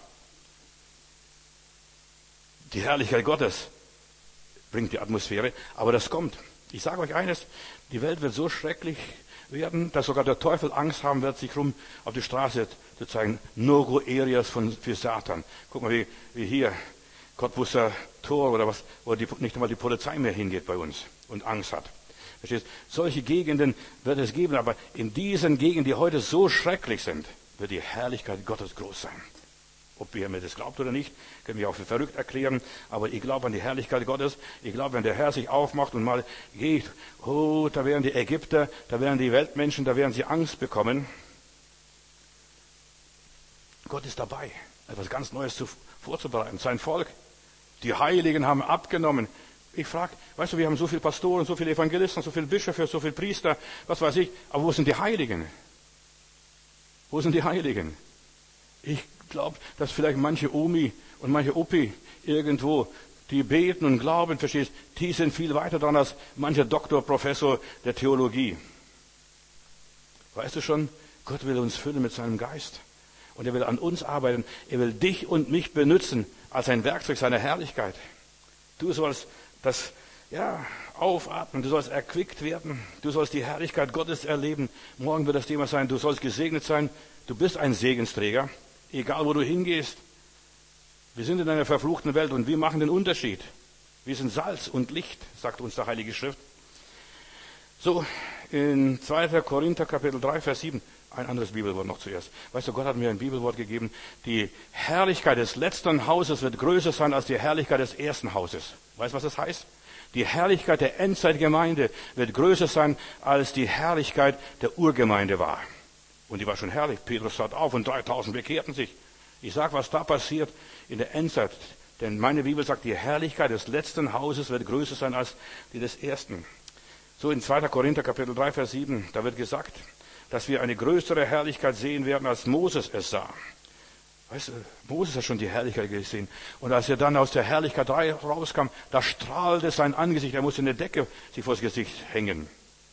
S1: Die Herrlichkeit Gottes bringt die Atmosphäre, aber das kommt. Ich sage euch eines, die Welt wird so schrecklich werden, dass sogar der Teufel Angst haben wird, sich rum auf die Straße zu zeigen. No-Go-Areas für Satan. Guck mal, wie hier, Cottbusser Tor oder was, wo nicht einmal die Polizei mehr hingeht bei uns und Angst hat. Verstehst? Solche Gegenden wird es geben, aber in diesen Gegenden, die heute so schrecklich sind, wird die Herrlichkeit Gottes groß sein. Ob ihr mir das glaubt oder nicht, können wir auch für verrückt erklären. Aber ich glaube an die Herrlichkeit Gottes. Ich glaube, wenn der Herr sich aufmacht und mal geht, da werden die Ägypter, da werden die Weltmenschen, da werden sie Angst bekommen. Gott ist dabei, etwas ganz Neues vorzubereiten. Sein Volk, die Heiligen haben abgenommen. Ich frage, weißt du, wir haben so viele Pastoren, so viele Evangelisten, so viele Bischöfe, so viele Priester, was weiß ich. Aber wo sind die Heiligen? Wo sind die Heiligen? Ich glaube, dass vielleicht manche Omi und manche Opi irgendwo, die beten und glauben, verstehst, die sind viel weiter dran als mancher Doktor, Professor der Theologie. Weißt du schon, Gott will uns füllen mit seinem Geist. Und er will an uns arbeiten. Er will dich und mich benutzen als ein Werkzeug seiner Herrlichkeit. Du sollst das, aufatmen. Du sollst erquickt werden. Du sollst die Herrlichkeit Gottes erleben. Morgen wird das Thema sein, du sollst gesegnet sein. Du bist ein Segensträger. Egal, wo du hingehst. Wir sind in einer verfluchten Welt und wir machen den Unterschied. Wir sind Salz und Licht, sagt uns der Heilige Schrift. So, in 2. Korinther Kapitel 3, Vers 7, ein anderes Bibelwort noch zuerst. Weißt du, Gott hat mir ein Bibelwort gegeben. Die Herrlichkeit des letzten Hauses wird größer sein als die Herrlichkeit des ersten Hauses. Weißt du, was das heißt? Die Herrlichkeit der Endzeitgemeinde wird größer sein, als die Herrlichkeit der Urgemeinde war. Und die war schon herrlich. Petrus tat auf und 3000 bekehrten sich. Ich sag, was da passiert in der Endzeit. Denn meine Bibel sagt, die Herrlichkeit des letzten Hauses wird größer sein als die des ersten. So in 2. Korinther Kapitel 3, Vers 7, da wird gesagt, dass wir eine größere Herrlichkeit sehen werden, als Moses es sah. Weißt du, Moses hat schon die Herrlichkeit gesehen. Und als er dann aus der Herrlichkeit rauskam, da strahlte sein Angesicht. Er musste eine Decke sich vors Gesicht hängen.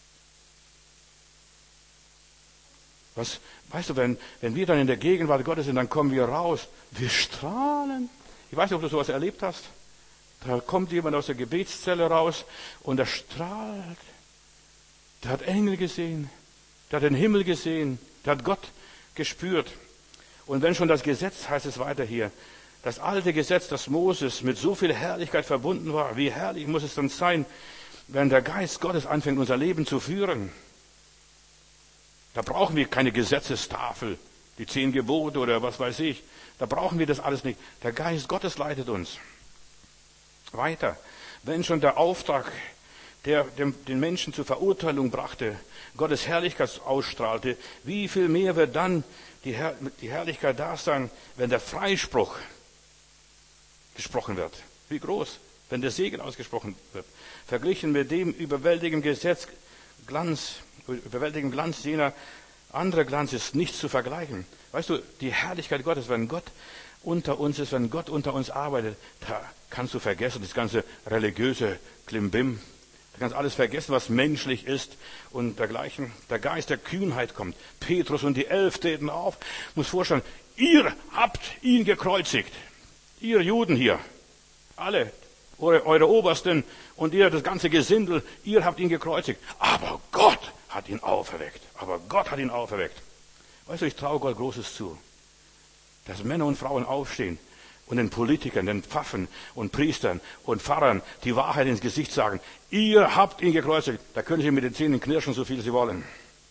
S1: Weißt du, wenn wir dann in der Gegenwart Gottes sind, dann kommen wir raus. Wir strahlen. Ich weiß nicht, ob du sowas erlebt hast. Da kommt jemand aus der Gebetszelle raus und er strahlt. Der hat Engel gesehen. Der hat den Himmel gesehen. Der hat Gott gespürt. Und wenn schon das Gesetz, heißt es weiter hier, das alte Gesetz, das Moses mit so viel Herrlichkeit verbunden war, wie herrlich muss es dann sein, wenn der Geist Gottes anfängt, unser Leben zu führen. Da brauchen wir keine Gesetzestafel, die 10 Gebote oder was weiß ich. Da brauchen wir das alles nicht. Der Geist Gottes leitet uns. Weiter. Wenn schon der Auftrag, der den Menschen zur Verurteilung brachte, Gottes Herrlichkeit ausstrahlte, wie viel mehr wird dann die Herrlichkeit da sein, wenn der Freispruch gesprochen wird? Wie groß, wenn der Segen ausgesprochen wird. Verglichen mit dem überwältigenden Glanz jener andere Glanz ist nicht zu vergleichen. Weißt du, die Herrlichkeit Gottes, wenn Gott unter uns ist, wenn Gott unter uns arbeitet, da kannst du vergessen, das ganze religiöse Klimbim. Du kannst alles vergessen, was menschlich ist und dergleichen. Der Geist der Kühnheit kommt. Petrus und die 11 treten auf. Muss vorstellen, ihr habt ihn gekreuzigt. Ihr Juden hier. Alle. Eure Obersten und ihr, das ganze Gesindel, ihr habt ihn gekreuzigt. Aber Gott hat ihn auferweckt. Weißt du, ich traue Gott Großes zu. Dass Männer und Frauen aufstehen und den Politikern, den Pfaffen und Priestern und Pfarrern die Wahrheit ins Gesicht sagen. Ihr habt ihn gekreuzigt. Da können sie mit den Zähnen knirschen, so viel sie wollen.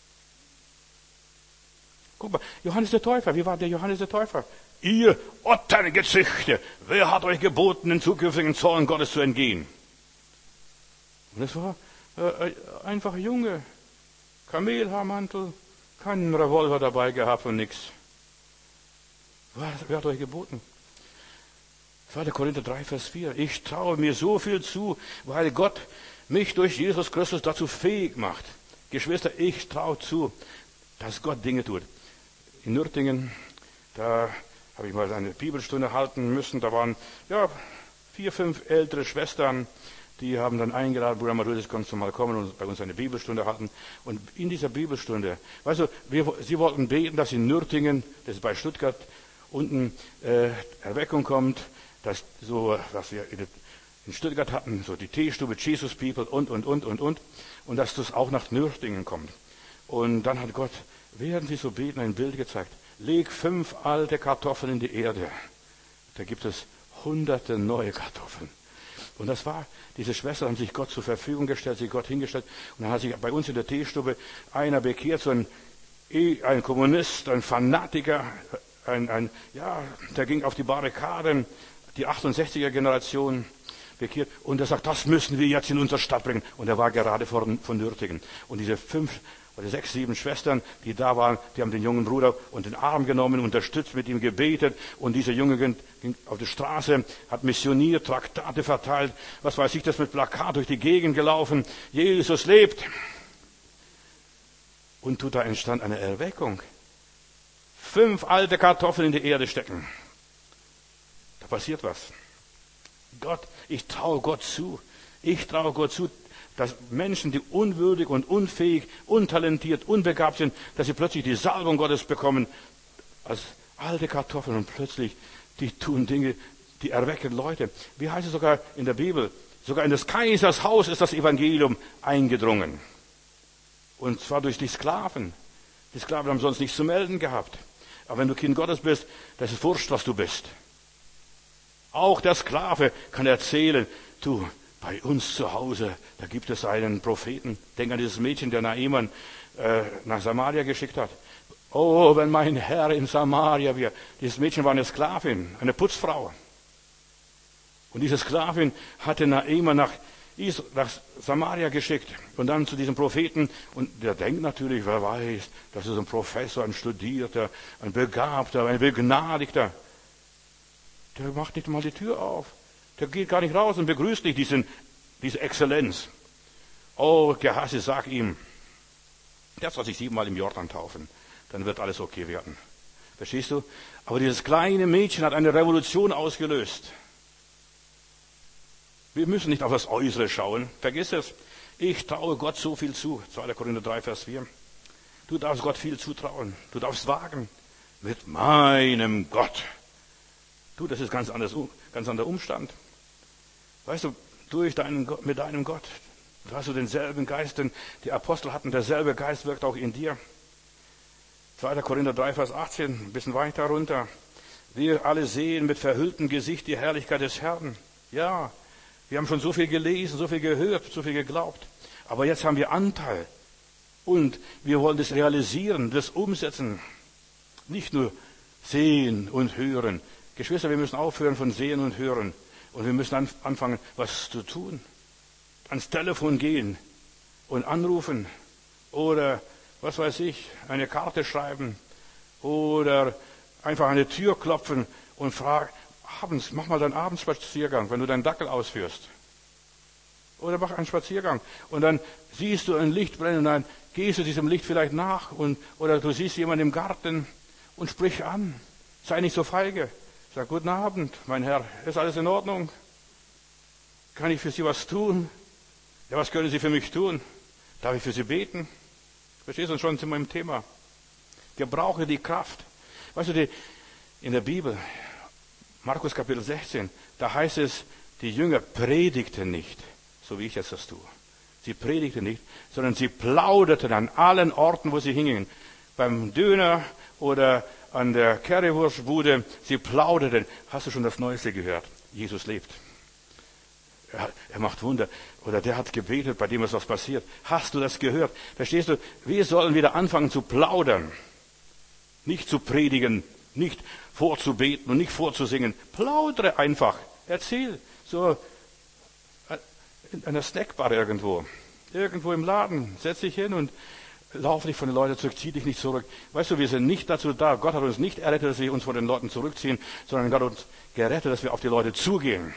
S1: Guck mal, Johannes der Täufer, wie war der Johannes der Täufer? Ihr Otterngezüchte, wer hat euch geboten, den zukünftigen Zorn Gottes zu entgehen? Und es war einfach Junge, Kamelhaarmantel, keinen Revolver dabei gehabt und nichts. Wer hat euch geboten? 2. Korinther 3, Vers 4. Ich traue mir so viel zu, weil Gott mich durch Jesus Christus dazu fähig macht. Geschwister, ich traue zu, dass Gott Dinge tut. In Nürtingen, da habe ich mal eine Bibelstunde halten müssen. Da waren 4, 5 ältere Schwestern, die haben dann eingeladen, Bruder Matthäus, kannst du mal kommen und bei uns eine Bibelstunde halten. Und in dieser Bibelstunde, weißt du, sie wollten beten, dass in Nürtingen, das ist bei Stuttgart, unten Erweckung kommt, dass so, was wir in Stuttgart hatten, so die Teestube, Jesus People und dass das auch nach Nürtingen kommt. Und dann hat Gott, während sie so beten, ein Bild gezeigt. Leg 5 alte Kartoffeln in die Erde. Da gibt es hunderte neue Kartoffeln. Und das war, diese Schwestern haben sich Gott zur Verfügung gestellt, sich Gott hingestellt. Und dann hat sich bei uns in der Teestube einer bekehrt, so ein Kommunist, ein Fanatiker, der ging auf die Barrikaden, die 68er Generation bekehrt. Und er sagt, das müssen wir jetzt in unsere Stadt bringen. Und er war gerade von Nürtingen. Und diese 5 oder 6, 7 Schwestern, die da waren, die haben den jungen Bruder unter den Arm genommen, unterstützt, mit ihm gebetet. Und dieser Junge ging auf die Straße, hat missioniert, Traktate verteilt, was weiß ich, das mit Plakat durch die Gegend gelaufen. Jesus lebt. Und da entstand eine Erweckung. 5 alte Kartoffeln in die Erde stecken. Da passiert was. Ich traue Gott zu. Dass Menschen, die unwürdig und unfähig, untalentiert, unbegabt sind, dass sie plötzlich die Salbung Gottes bekommen als alte Kartoffeln und plötzlich, die tun Dinge, die erwecken Leute. Wie heißt es sogar in der Bibel? Sogar in des Kaisers Haus ist das Evangelium eingedrungen. Und zwar durch die Sklaven. Die Sklaven haben sonst nichts zu melden gehabt. Aber wenn du Kind Gottes bist, das ist wurscht, was du bist. Auch der Sklave kann erzählen, du, Bei uns zu Hause, da gibt es einen Propheten. Denk an dieses Mädchen, der Naaman nach Samaria geschickt hat. Oh, wenn mein Herr in Samaria wäre. Dieses Mädchen war eine Sklavin, eine Putzfrau. Und diese Sklavin hatte Naaman nach Samaria geschickt und dann zu diesem Propheten. Und der denkt natürlich, wer weiß, das ist ein Professor, ein Studierter, ein Begabter, ein Begnadigter. Der macht nicht mal die Tür auf. Der geht gar nicht raus und begrüßt nicht diese Exzellenz. Oh, Gehazi, sag ihm, der soll sich 7-mal im Jordan taufen. Dann wird alles okay werden. Verstehst du? Aber dieses kleine Mädchen hat eine Revolution ausgelöst. Wir müssen nicht auf das Äußere schauen. Vergiss es. Ich traue Gott so viel zu. 2. Korinther 3, Vers 4. Du darfst Gott viel zutrauen. Du darfst wagen. Mit meinem Gott. Du, das ist ganz anderer Umstand. Weißt du, mit deinem Gott, da hast du denselben Geist, den die Apostel hatten. Derselbe Geist wirkt auch in dir. 2. Korinther 3, Vers 18, ein bisschen weiter runter. Wir alle sehen mit verhülltem Gesicht die Herrlichkeit des Herrn. Ja, wir haben schon so viel gelesen, so viel gehört, so viel geglaubt. Aber jetzt haben wir Anteil. Und wir wollen das realisieren, das umsetzen. Nicht nur sehen und hören. Geschwister, wir müssen aufhören von sehen und hören. Und wir müssen anfangen, was zu tun. Ans Telefon gehen und anrufen. Oder, was weiß ich, eine Karte schreiben. Oder einfach an die Tür klopfen und fragen. Mach mal deinen Abendspaziergang, wenn du deinen Dackel ausführst. Oder mach einen Spaziergang. Und dann siehst du ein Licht brennen und dann gehst du diesem Licht vielleicht nach. Oder du siehst jemanden im Garten und sprich an. Sei nicht so feige. Sag, guten Abend, mein Herr. Ist alles in Ordnung? Kann ich für Sie was tun? Ja, was können Sie für mich tun? Darf ich für Sie beten? Verstehst du, schon zu meinem Thema. Gebrauche die Kraft. Weißt du, in der Bibel, Markus Kapitel 16, da heißt es, die Jünger predigten nicht, so wie ich jetzt das tue. Sie predigten nicht, sondern sie plauderten an allen Orten, wo sie hingingen. Beim Döner oder an der Currywurstbude, sie plauderten. Hast du schon das Neueste gehört? Jesus lebt. Er macht Wunder. Oder der hat gebetet, bei dem ist was passiert. Hast du das gehört? Verstehst du? Wir sollen wieder anfangen zu plaudern. Nicht zu predigen, nicht vorzubeten und nicht vorzusingen. Plaudere einfach. Erzähl. So in einer Snackbar irgendwo. Irgendwo im Laden. Setz dich hin und lauf nicht von den Leuten zurück. Zieh dich nicht zurück. Weißt du, wir sind nicht dazu da. Gott hat uns nicht errettet, dass wir uns von den Leuten zurückziehen, sondern Gott hat uns gerettet, dass wir auf die Leute zugehen.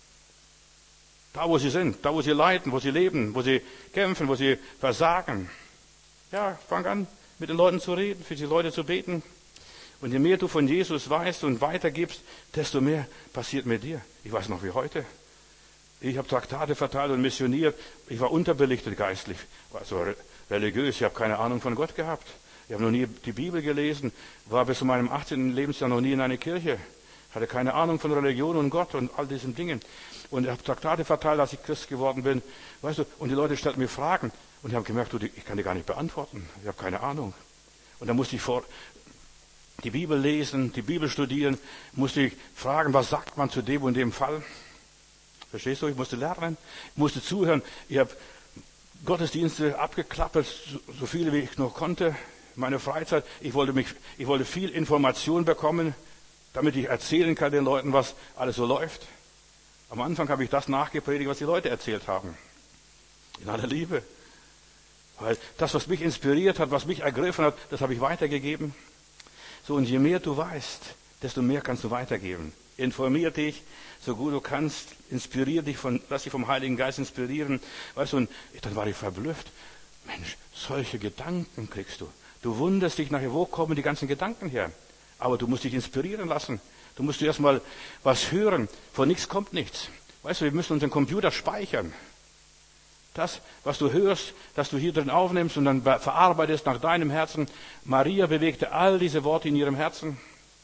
S1: Da, wo sie sind. Da, wo sie leiden, wo sie leben, wo sie kämpfen, wo sie versagen. Ja, fang an, mit den Leuten zu reden, für die Leute zu beten. Und je mehr du von Jesus weißt und weitergibst, desto mehr passiert mit dir. Ich weiß noch wie heute. Ich habe Traktate verteilt und missioniert. Ich war unterbelichtet geistlich, war so religiös. Ich habe keine Ahnung von Gott gehabt. Ich habe noch nie die Bibel gelesen, war bis zu meinem 18. Lebensjahr noch nie in einer Kirche. Hatte keine Ahnung von Religion und Gott und all diesen Dingen. Und ich habe Traktate verteilt, als ich Christ geworden bin. Weißt du, und die Leute stellten mir Fragen. Und ich habe gemerkt, ich kann die gar nicht beantworten. Ich habe keine Ahnung. Und dann musste ich die Bibel lesen, die Bibel studieren, musste ich fragen, was sagt man zu dem und dem Fall. Verstehst du? Ich musste lernen, ich musste zuhören. Ich habe Gottesdienste abgeklappert, so viele wie ich noch konnte. Meine Freizeit. Ich wollte viel Information bekommen, damit ich erzählen kann den Leuten, was alles so läuft. Am Anfang habe ich das nachgepredigt, was die Leute erzählt haben. In aller Liebe. Weil das, was mich inspiriert hat, was mich ergriffen hat, das habe ich weitergegeben. So, und je mehr du weißt, desto mehr kannst du weitergeben. Informier dich, so gut du kannst, lass dich vom Heiligen Geist inspirieren. Weißt du, und dann war ich verblüfft. Mensch, solche Gedanken kriegst du. Du wunderst dich nachher, wo kommen die ganzen Gedanken her? Aber du musst dich inspirieren lassen. Du musst erst mal was hören. Von nichts kommt nichts. Weißt du, wir müssen unseren Computer speichern. Das, was du hörst, dass du hier drin aufnimmst und dann verarbeitest nach deinem Herzen. Maria bewegte all diese Worte in ihrem Herzen.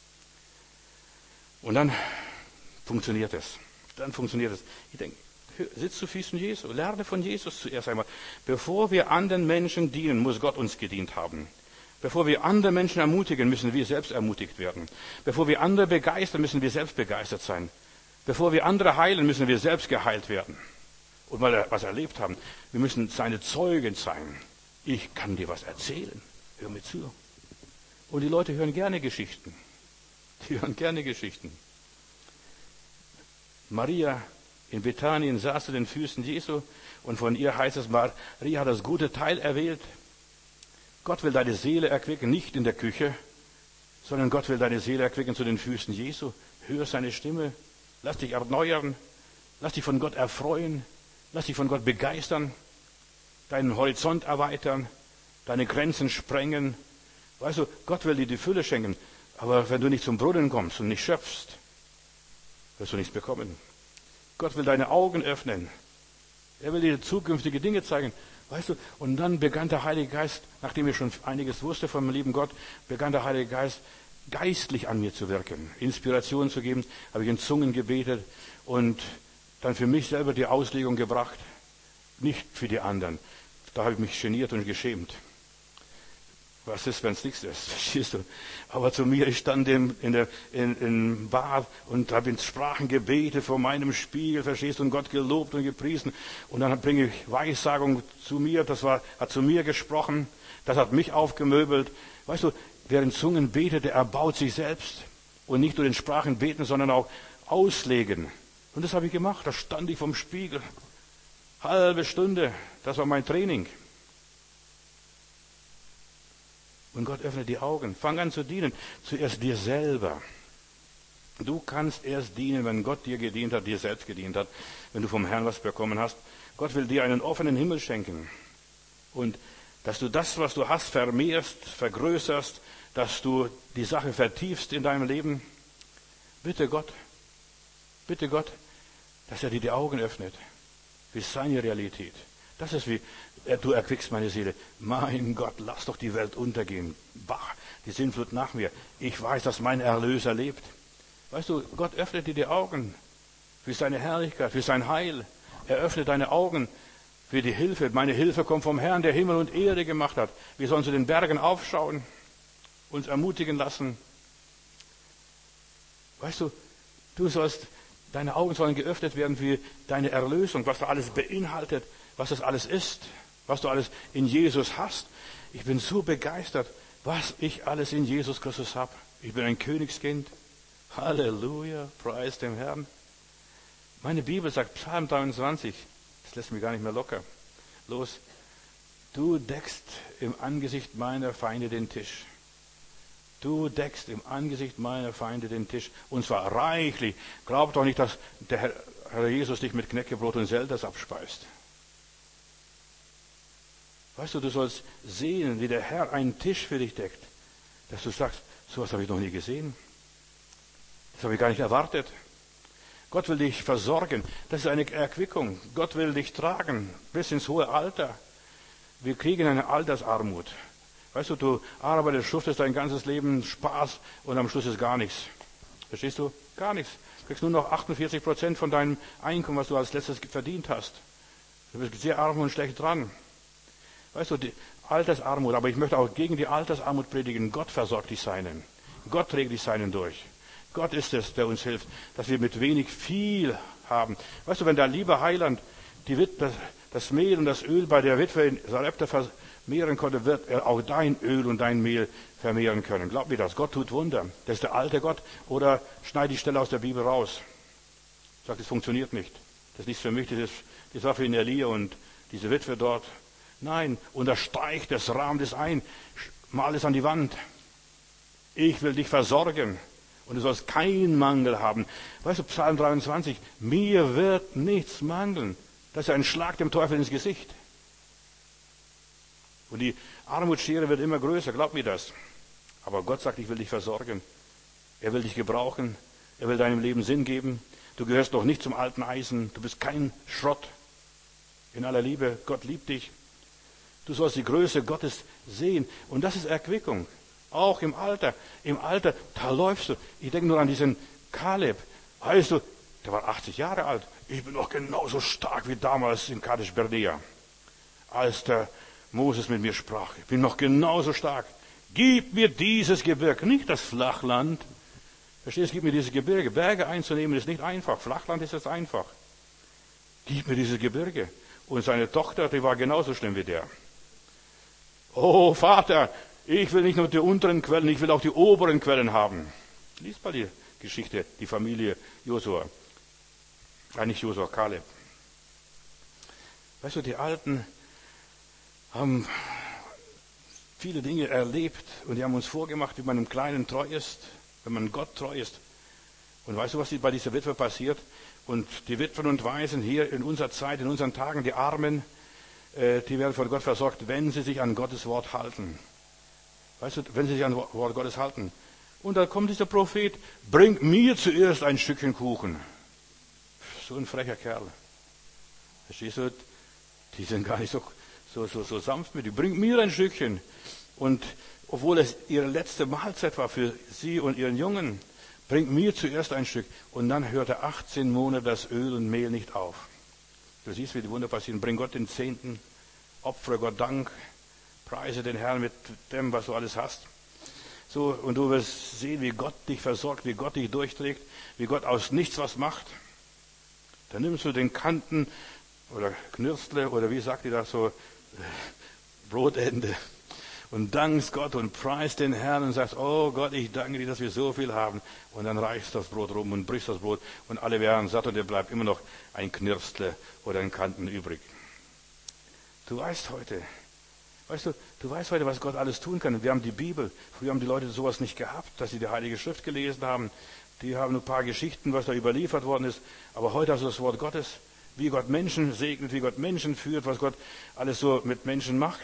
S1: Und dann funktioniert es. Ich denke, sitz zu Füßen Jesu. Lerne von Jesus zuerst einmal. Bevor wir anderen Menschen dienen, muss Gott uns gedient haben. Bevor wir andere Menschen ermutigen, müssen wir selbst ermutigt werden. Bevor wir andere begeistern, müssen wir selbst begeistert sein. Bevor wir andere heilen, müssen wir selbst geheilt werden. und weil wir was erlebt haben. Wir müssen seine Zeugen sein. Ich kann dir was erzählen. Hör mir zu. Und die Leute hören gerne Geschichten. Die hören gerne Geschichten. Maria in Bethanien saß zu den Füßen Jesu und von ihr heißt es, Maria hat das gute Teil erwählt. Gott will deine Seele erquicken, nicht in der Küche, sondern Gott will deine Seele erquicken zu den Füßen Jesu. Hör seine Stimme, lass dich erneuern, lass dich von Gott erfreuen, lass dich von Gott begeistern, deinen Horizont erweitern, deine Grenzen sprengen. Weißt du, Gott will dir die Fülle schenken, aber wenn du nicht zum Brunnen kommst und nicht schöpfst, wirst du nichts bekommen. Gott will deine Augen öffnen. Er will dir zukünftige Dinge zeigen. Weißt du, und dann begann der Heilige Geist, nachdem ich schon einiges wusste vom lieben Gott, begann der Heilige Geist geistlich an mir zu wirken, Inspiration zu geben, habe ich in Zungen gebetet und dann für mich selber die Auslegung gebracht, nicht für die anderen. Da habe ich mich geniert und geschämt. Was ist, wenn es nichts ist? Verstehst du? Aber zu mir, ich stand im Bad und habe in Sprachen gebetet vor meinem Spiegel, verstehst du, und Gott gelobt und gepriesen. Und dann bringe ich Weissagung zu mir, hat zu mir gesprochen, das hat mich aufgemöbelt. Weißt du, wer in Zungen betet, der erbaut sich selbst. Und nicht nur in Sprachen beten, sondern auch auslegen. Und das habe ich gemacht, da stand ich vorm Spiegel. Halbe Stunde, das war mein Training. Und Gott öffnet die Augen. Fang an zu dienen. Zuerst dir selber. Du kannst erst dienen, wenn Gott dir gedient hat, dir selbst gedient hat, wenn du vom Herrn was bekommen hast. Gott will dir einen offenen Himmel schenken. Und dass du das, was du hast, vermehrst, vergrößerst, dass du die Sache vertiefst in deinem Leben. Bitte Gott, dass er dir die Augen öffnet für seine Realität. Das ist wie, du erquickst meine Seele. Mein Gott, lass doch die Welt untergehen. Bah, die Sintflut nach mir. Ich weiß, dass mein Erlöser lebt. Weißt du, Gott öffnet dir die Augen für seine Herrlichkeit, für sein Heil. Er öffnet deine Augen für die Hilfe. Meine Hilfe kommt vom Herrn, der Himmel und Erde gemacht hat. Wir sollen zu den Bergen aufschauen, uns ermutigen lassen. Weißt du, deine Augen sollen geöffnet werden für deine Erlösung, was da alles beinhaltet, was das alles ist, was du alles in Jesus hast. Ich bin so begeistert, was ich alles in Jesus Christus habe. Ich bin ein Königskind. Halleluja, preis dem Herrn. Meine Bibel sagt, Psalm 23, das lässt mich gar nicht mehr locker. Los, du deckst im Angesicht meiner Feinde den Tisch. Du deckst im Angesicht meiner Feinde den Tisch. Und zwar reichlich. Glaub doch nicht, dass der Herr Jesus dich mit Knäckebrot und Selters abspeist. Weißt du, du sollst sehen, wie der Herr einen Tisch für dich deckt. Dass du sagst, sowas habe ich noch nie gesehen. Das habe ich gar nicht erwartet. Gott will dich versorgen. Das ist eine Erquickung. Gott will dich tragen bis ins hohe Alter. Wir kriegen eine Altersarmut. Weißt du, du arbeitest, schuftest dein ganzes Leben Spaß und am Schluss ist gar nichts. Verstehst du? Gar nichts. Du kriegst nur noch 48% von deinem Einkommen, was du als letztes verdient hast. Du bist sehr arm und schlecht dran. Weißt du, die Altersarmut, aber ich möchte auch gegen die Altersarmut predigen. Gott versorgt die Seinen. Gott trägt die Seinen durch. Gott ist es, der uns hilft, dass wir mit wenig viel haben. Weißt du, wenn der liebe Heiland das Mehl und das Öl bei der Witwe in Sarepta vermehren konnte, wird er auch dein Öl und dein Mehl vermehren können. Glaub mir das. Gott tut Wunder. Das ist der alte Gott. Oder schneid die Stelle aus der Bibel raus. Sagt, es funktioniert nicht. Das ist nichts für mich. Das war für in Elia und diese Witwe dort. Nein, unterstreich das, rahm das ein, mal es an die Wand. Ich will dich versorgen und du sollst keinen Mangel haben. Weißt du, Psalm 23, mir wird nichts mangeln. Das ist ein Schlag dem Teufel ins Gesicht. Und die Armutsschere wird immer größer, glaub mir das. Aber Gott sagt, ich will dich versorgen. Er will dich gebrauchen. Er will deinem Leben Sinn geben. Du gehörst noch nicht zum alten Eisen. Du bist kein Schrott. In aller Liebe, Gott liebt dich. Du sollst die Größe Gottes sehen. Und das ist Erquickung. Auch im Alter. Im Alter, da läufst du. Ich denke nur an diesen Kaleb. Weißt du, der war 80 Jahre alt. Ich bin noch genauso stark wie damals in Kadesh Bernea. Als der Moses mit mir sprach. Ich bin noch genauso stark. Gib mir dieses Gebirge, nicht das Flachland. Verstehst du, gib mir dieses Gebirge. Berge einzunehmen ist nicht einfach. Flachland ist jetzt einfach. gib mir dieses Gebirge. Und seine Tochter, die war genauso schlimm wie der. Oh Vater, ich will nicht nur die unteren Quellen, ich will auch die oberen Quellen haben. Lies mal die Geschichte, die Familie Josua. Nicht Josua, Kaleb. Weißt du, die Alten haben viele Dinge erlebt und die haben uns vorgemacht, wie man im Kleinen treu ist, wenn man Gott treu ist. Und weißt du, was bei dieser Witwe passiert? Und die Witwen und Waisen hier in unserer Zeit, in unseren Tagen, die Armen, die werden von Gott versorgt, wenn sie sich an Gottes Wort halten. Weißt du, wenn sie sich an das Wort Gottes halten. Und da kommt dieser Prophet, bring mir zuerst ein Stückchen Kuchen. So ein frecher Kerl. Verstehst du? Die sind gar nicht so sanft mit. Die bringt mir ein Stückchen. Und obwohl es ihre letzte Mahlzeit war für sie und ihren Jungen, bringt mir zuerst ein Stück. Und dann hörte 18 Monate das Öl und Mehl nicht auf. Du siehst, wie die Wunder passieren. Bring Gott den Zehnten, opfere Gott Dank, preise den Herrn mit dem, was du alles hast. So, und du wirst sehen, wie Gott dich versorgt, wie Gott dich durchträgt, wie Gott aus nichts was macht. Dann nimmst du den Kanten oder Knürstle oder wie sagt ihr das so, Brotende und dankst Gott und preist den Herrn und sagst, oh Gott, ich danke dir, dass wir so viel haben. Und dann reichst das Brot rum und brichst das Brot und alle werden satt und dir bleibt immer noch ein Knürstle oder ein Kanten übrig. Du weißt heute, was Gott alles tun kann. Wir haben die Bibel. Früher haben die Leute sowas nicht gehabt, dass sie die Heilige Schrift gelesen haben. Die haben ein paar Geschichten, was da überliefert worden ist. Aber heute hast du das Wort Gottes, wie Gott Menschen segnet, wie Gott Menschen führt, was Gott alles so mit Menschen macht.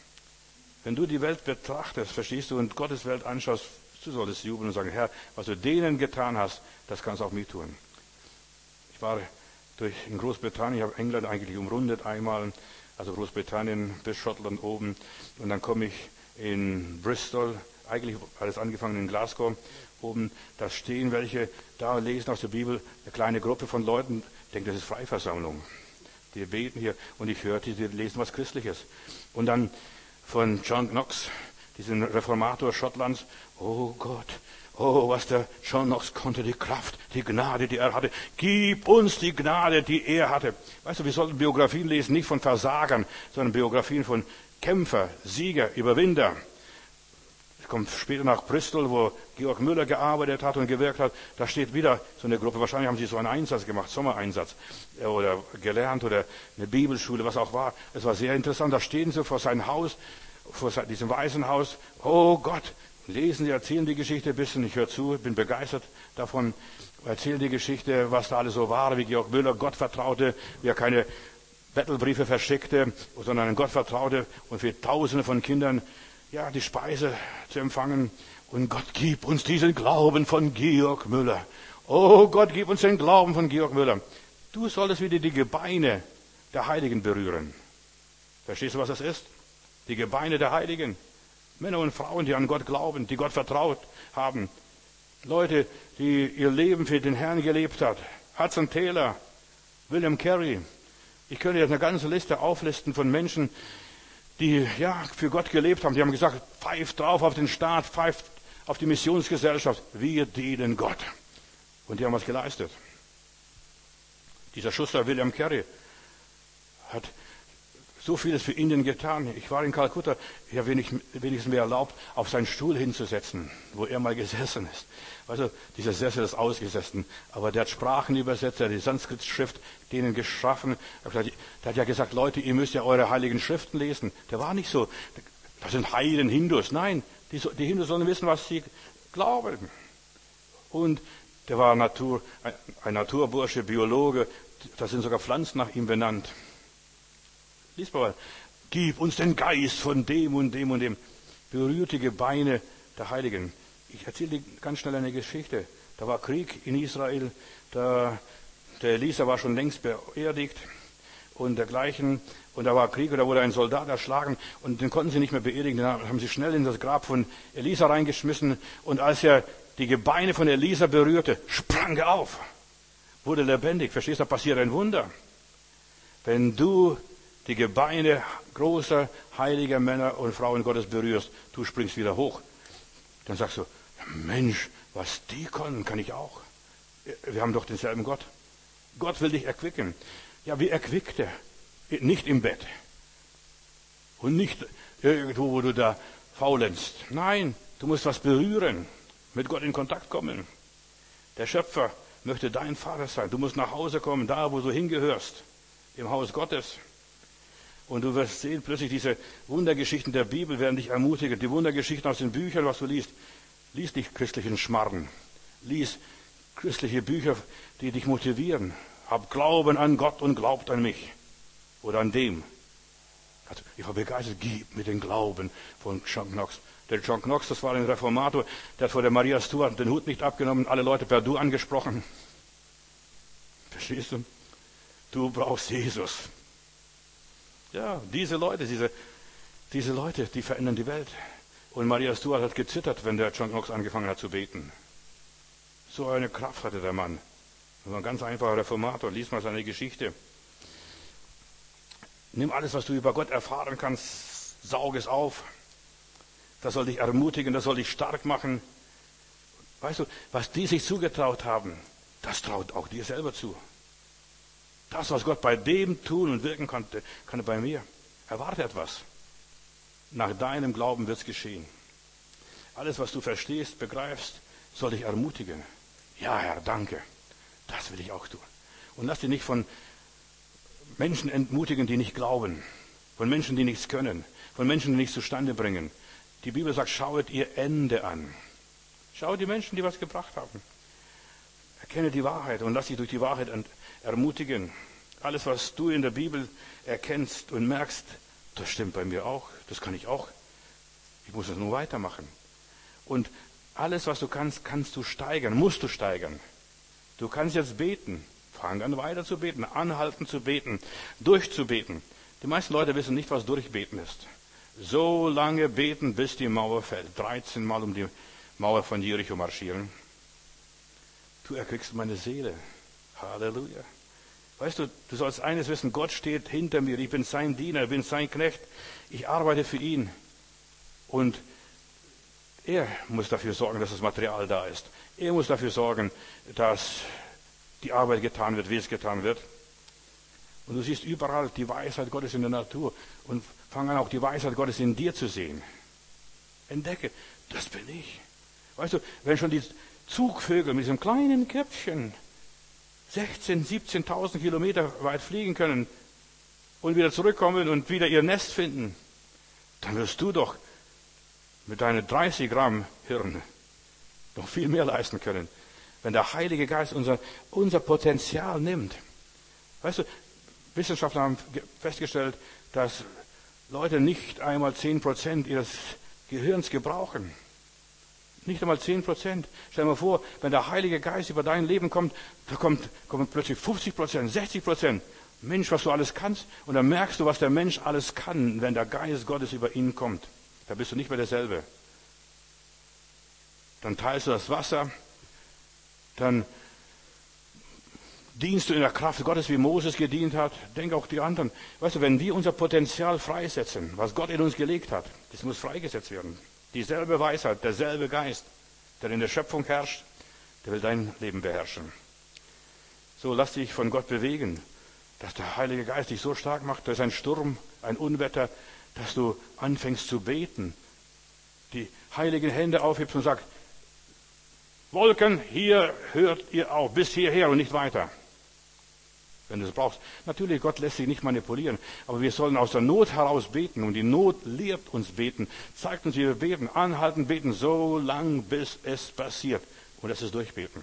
S1: Wenn du die Welt betrachtest, verstehst du, und Gottes Welt anschaust, du solltest jubeln und sagen, Herr, was du denen getan hast, das kannst du auch mir tun. Ich war in Großbritannien, ich habe England eigentlich umrundet einmal, also Großbritannien bis Schottland oben. Und dann komme ich in Bristol, eigentlich alles angefangen in Glasgow oben. Da stehen welche, da lesen aus der Bibel, eine kleine Gruppe von Leuten, ich denke, das ist Freiversammlung. Die beten hier und ich hörte, die lesen was Christliches. Und dann von John Knox, diesen Reformator Schottlands, oh Gott, oh, was der John Knox konnte, die Kraft, die Gnade, die er hatte. Gib uns die Gnade, die er hatte. Weißt du, wir sollten Biografien lesen, nicht von Versagern, sondern Biografien von Kämpfer, Sieger, Überwinder. Es kommt später nach Bristol, wo Georg Müller gearbeitet hat und gewirkt hat. Da steht wieder so eine Gruppe. Wahrscheinlich haben sie so einen Einsatz gemacht, Sommereinsatz oder gelernt oder eine Bibelschule, was auch war. Es war sehr interessant. Da stehen sie vor seinem Haus, vor diesem Waisenhaus. Oh Gott, lesen sie, erzählen die Geschichte ein bisschen. Ich höre zu, bin begeistert davon. Erzählen die Geschichte, was da alles so war, wie Georg Müller Gott vertraute, wie er keine Bettelbriefe verschickte, sondern an Gott vertraute und für Tausende von Kindern ja, die Speise zu empfangen. Und Gott, gib uns diesen Glauben von Georg Müller. Oh Gott, gib uns den Glauben von Georg Müller. Du solltest wieder die Gebeine der Heiligen berühren. Verstehst du, was das ist? Die Gebeine der Heiligen. Männer und Frauen, die an Gott glauben, die Gott vertraut haben. Leute, die ihr Leben für den Herrn gelebt hat. Hudson Taylor, William Carey. Ich könnte jetzt eine ganze Liste auflisten von Menschen, die ja für Gott gelebt haben. Die haben gesagt, pfeift drauf auf den Staat, pfeift auf die Missionsgesellschaft. Wir dienen Gott. Und die haben was geleistet. Dieser Schuster William Carey hat so vieles für Indien getan. Ich war in Kalkutta, ich habe wenigstens mir erlaubt, auf seinen Stuhl hinzusetzen, wo er mal gesessen ist. Also dieser Sessel ist ausgesessen, aber der hat Sprachen übersetzt, der hat die Sanskrit-Schrift denen geschaffen. Der hat ja gesagt, Leute, ihr müsst ja eure heiligen Schriften lesen. Der war nicht so, das sind Heiden, Hindus. Nein, die Hindus sollen wissen, was sie glauben. Und der war ein Naturbursche, Biologe, da sind sogar Pflanzen nach ihm benannt. Lies mal, gib uns den Geist von dem und dem und dem. Berührt die Gebeine der Heiligen. Ich erzähle dir ganz schnell eine Geschichte. Da war Krieg in Israel, der Elisa war schon längst beerdigt und dergleichen. Und da war Krieg und da wurde ein Soldat erschlagen und den konnten sie nicht mehr beerdigen. Dann haben sie schnell in das Grab von Elisa reingeschmissen und als er die Gebeine von Elisa berührte, sprang er auf, wurde lebendig. Verstehst du, da passiert ein Wunder. Wenn du die Gebeine großer, heiliger Männer und Frauen Gottes berührst, du springst wieder hoch. Dann sagst du, Mensch, was die konnten, kann ich auch. Wir haben doch denselben Gott. Gott will dich erquicken. Ja, wie erquickt er? Nicht im Bett. Und nicht irgendwo, wo du da faulenzt. Nein, du musst was berühren. Mit Gott in Kontakt kommen. Der Schöpfer möchte dein Vater sein. Du musst nach Hause kommen, da wo du hingehörst. Im Haus Gottes. Und du wirst sehen, plötzlich diese Wundergeschichten der Bibel werden dich ermutigen. Die Wundergeschichten aus den Büchern, was du liest. Lies nicht christlichen Schmarrn. Lies christliche Bücher, die dich motivieren. Hab Glauben an Gott und glaubt an mich. Oder an dem. Also, ich war begeistert, gib mir den Glauben von John Knox. Der John Knox, das war ein Reformator, der hat vor der Maria Stuart den Hut nicht abgenommen, alle Leute per Du angesprochen. Verstehst du? Du brauchst Jesus. Ja, diese Leute, die verändern die Welt. Und Maria Stuart hat gezittert, wenn der John Knox angefangen hat zu beten. So eine Kraft hatte der Mann. Das war ein ganz einfacher Reformator. Lies mal seine Geschichte. Nimm alles, was du über Gott erfahren kannst, saug es auf. Das soll dich ermutigen, das soll dich stark machen. Weißt du, was die sich zugetraut haben, das traut auch dir selber zu. Das, was Gott bei dem tun und wirken konnte, kann er bei mir. Erwarte etwas. Nach deinem Glauben wird es geschehen. Alles, was du verstehst, begreifst, soll dich ermutigen. Ja, Herr, danke. Das will ich auch tun. Und lass dich nicht von Menschen entmutigen, die nicht glauben. Von Menschen, die nichts können. Von Menschen, die nichts zustande bringen. Die Bibel sagt, schauet ihr Ende an. Schau die Menschen, die was gebracht haben. Erkenne die Wahrheit und lass dich durch die Wahrheit ermutigen. Alles, was du in der Bibel erkennst und merkst, das stimmt bei mir auch. Das kann ich auch. Ich muss es nur weitermachen. Und alles, was du kannst, kannst du steigern, musst du steigern. Du kannst jetzt beten. Fang an weiter zu beten, anhalten zu beten, durchzubeten. Die meisten Leute wissen nicht, was durchbeten ist. So lange beten, bis die Mauer fällt. 13 Mal um die Mauer von Jericho marschieren. Du erquickst meine Seele. Halleluja. Weißt du, du sollst eines wissen, Gott steht hinter mir. Ich bin sein Diener, ich bin sein Knecht. Ich arbeite für ihn. Und er muss dafür sorgen, dass das Material da ist. Er muss dafür sorgen, dass die Arbeit getan wird, wie es getan wird. Und du siehst überall die Weisheit Gottes in der Natur. Und fang an, auch die Weisheit Gottes in dir zu sehen. Entdecke, das bin ich. Weißt du, wenn schon die Zugvögel mit diesem kleinen Köpfchen 16.000, 17.000 Kilometer weit fliegen können und wieder zurückkommen und wieder ihr Nest finden, dann wirst du doch mit deinen 30 Gramm Hirn noch viel mehr leisten können. Wenn der Heilige Geist unser Potenzial nimmt. Weißt du, Wissenschaftler haben festgestellt, dass Leute nicht einmal 10% ihres Gehirns gebrauchen. Nicht einmal 10%. Stell dir mal vor, wenn der Heilige Geist über dein Leben kommt, da kommen plötzlich 50%, 60%. Mensch, was du alles kannst. Und dann merkst du, was der Mensch alles kann, wenn der Geist Gottes über ihn kommt. Da bist du nicht mehr derselbe. Dann teilst du das Wasser. Dann dienst du in der Kraft Gottes, wie Moses gedient hat. Denk auch die anderen. Weißt du, wenn wir unser Potenzial freisetzen, was Gott in uns gelegt hat, das muss freigesetzt werden. Dieselbe Weisheit, derselbe Geist, der in der Schöpfung herrscht, der will dein Leben beherrschen. So, lass dich von Gott bewegen, dass der Heilige Geist dich so stark macht, da ist ein Sturm, ein Unwetter, dass du anfängst zu beten, die heiligen Hände aufhebst und sagst, Wolken, hier hört ihr auf, bis hierher und nicht weiter. Wenn du es brauchst. Natürlich, Gott lässt sich nicht manipulieren, aber wir sollen aus der Not heraus beten und die Not lehrt uns beten, zeigt uns, wie wir beten, anhalten, beten, so lang, bis es passiert. Und das ist durchbeten.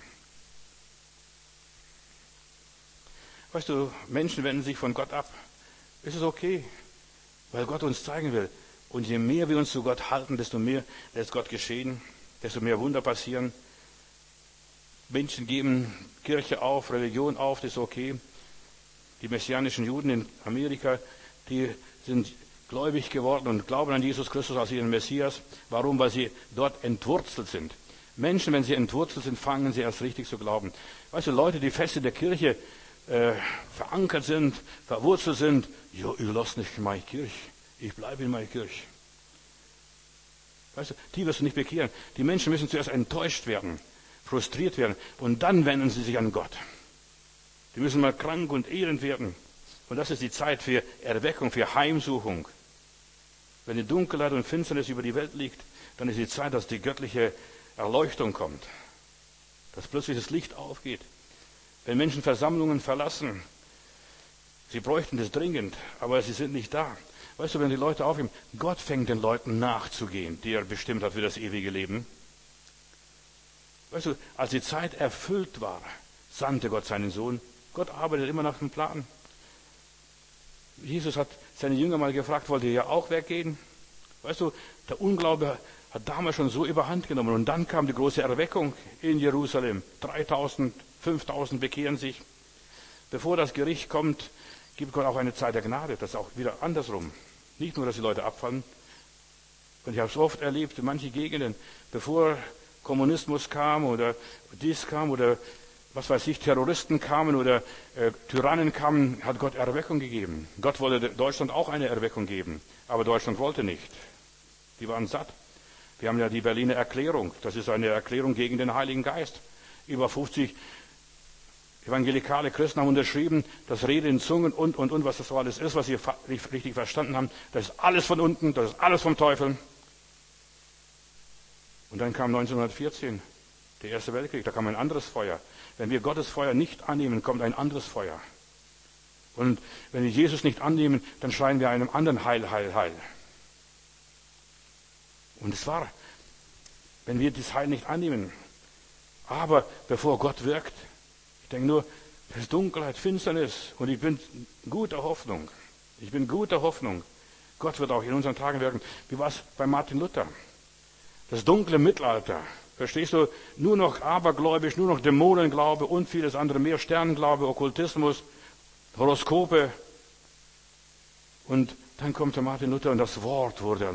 S1: Weißt du, Menschen wenden sich von Gott ab. Ist es okay, weil Gott uns zeigen will. Und je mehr wir uns zu Gott halten, desto mehr lässt Gott geschehen, desto mehr Wunder passieren. Menschen geben Kirche auf, Religion auf, das ist okay. Die messianischen Juden in Amerika, die sind gläubig geworden und glauben an Jesus Christus als ihren Messias. Warum? Weil sie dort entwurzelt sind. Menschen, wenn sie entwurzelt sind, fangen sie erst richtig zu glauben. Weißt du, Leute, die fest in der Kirche verankert sind, verwurzelt sind, ja, ich lasse nicht in meine Kirche, ich bleibe in meiner Kirche. Weißt du, die wirst du nicht bekehren. Die Menschen müssen zuerst enttäuscht werden, frustriert werden und dann wenden sie sich an Gott. Die müssen mal krank und elend werden Und das ist die Zeit für Erweckung, für Heimsuchung. Wenn die Dunkelheit und Finsternis über die Welt liegt, dann ist die Zeit, dass die göttliche Erleuchtung kommt. Dass plötzlich das Licht aufgeht. Wenn Menschen Versammlungen verlassen, sie bräuchten das dringend, aber sie sind nicht da. Weißt du, wenn die Leute aufgeben, Gott fängt den Leuten nachzugehen, die er bestimmt hat für das ewige Leben. Weißt du, als die Zeit erfüllt war, sandte Gott seinen Sohn. Gott arbeitet immer nach dem Plan. Jesus hat seine Jünger mal gefragt, wollt ihr ja auch weggehen? Weißt du, der Unglaube hat damals schon so überhand genommen. Und dann kam die große Erweckung in Jerusalem. 3000, 5000 bekehren sich. Bevor das Gericht kommt, gibt Gott auch eine Zeit der Gnade. Das ist auch wieder andersrum. Nicht nur, dass die Leute abfallen. Und ich habe es oft erlebt in manchen Gegenden, bevor Kommunismus kam oder dies kam oder was weiß ich, Terroristen kamen oder Tyrannen kamen, hat Gott Erweckung gegeben. Gott wollte Deutschland auch eine Erweckung geben, aber Deutschland wollte nicht. Die waren satt. Wir haben ja die Berliner Erklärung. Das ist eine Erklärung gegen den Heiligen Geist. Über 50 evangelikale Christen haben unterschrieben, das Rede in Zungen und, was das so alles ist, was sie nicht richtig verstanden haben. Das ist alles von unten, das ist alles vom Teufel. Und dann kam 1914, der Erste Weltkrieg, da kam ein anderes Feuer. Wenn wir Gottes Feuer nicht annehmen, kommt ein anderes Feuer. Und wenn wir Jesus nicht annehmen, dann schreien wir einem anderen Heil, Heil, Heil. Und es war, wenn wir das Heil nicht annehmen. Aber bevor Gott wirkt, ich denke nur, es ist Dunkelheit, Finsternis. Und ich bin guter Hoffnung. Ich bin guter Hoffnung. Gott wird auch in unseren Tagen wirken. Wie war es bei Martin Luther? Das dunkle Mittelalter. Verstehst du? Nur noch abergläubisch, nur noch Dämonenglaube und vieles andere mehr. Sternenglaube, Okkultismus, Horoskope. Und dann kommt der Martin Luther und das Wort wurde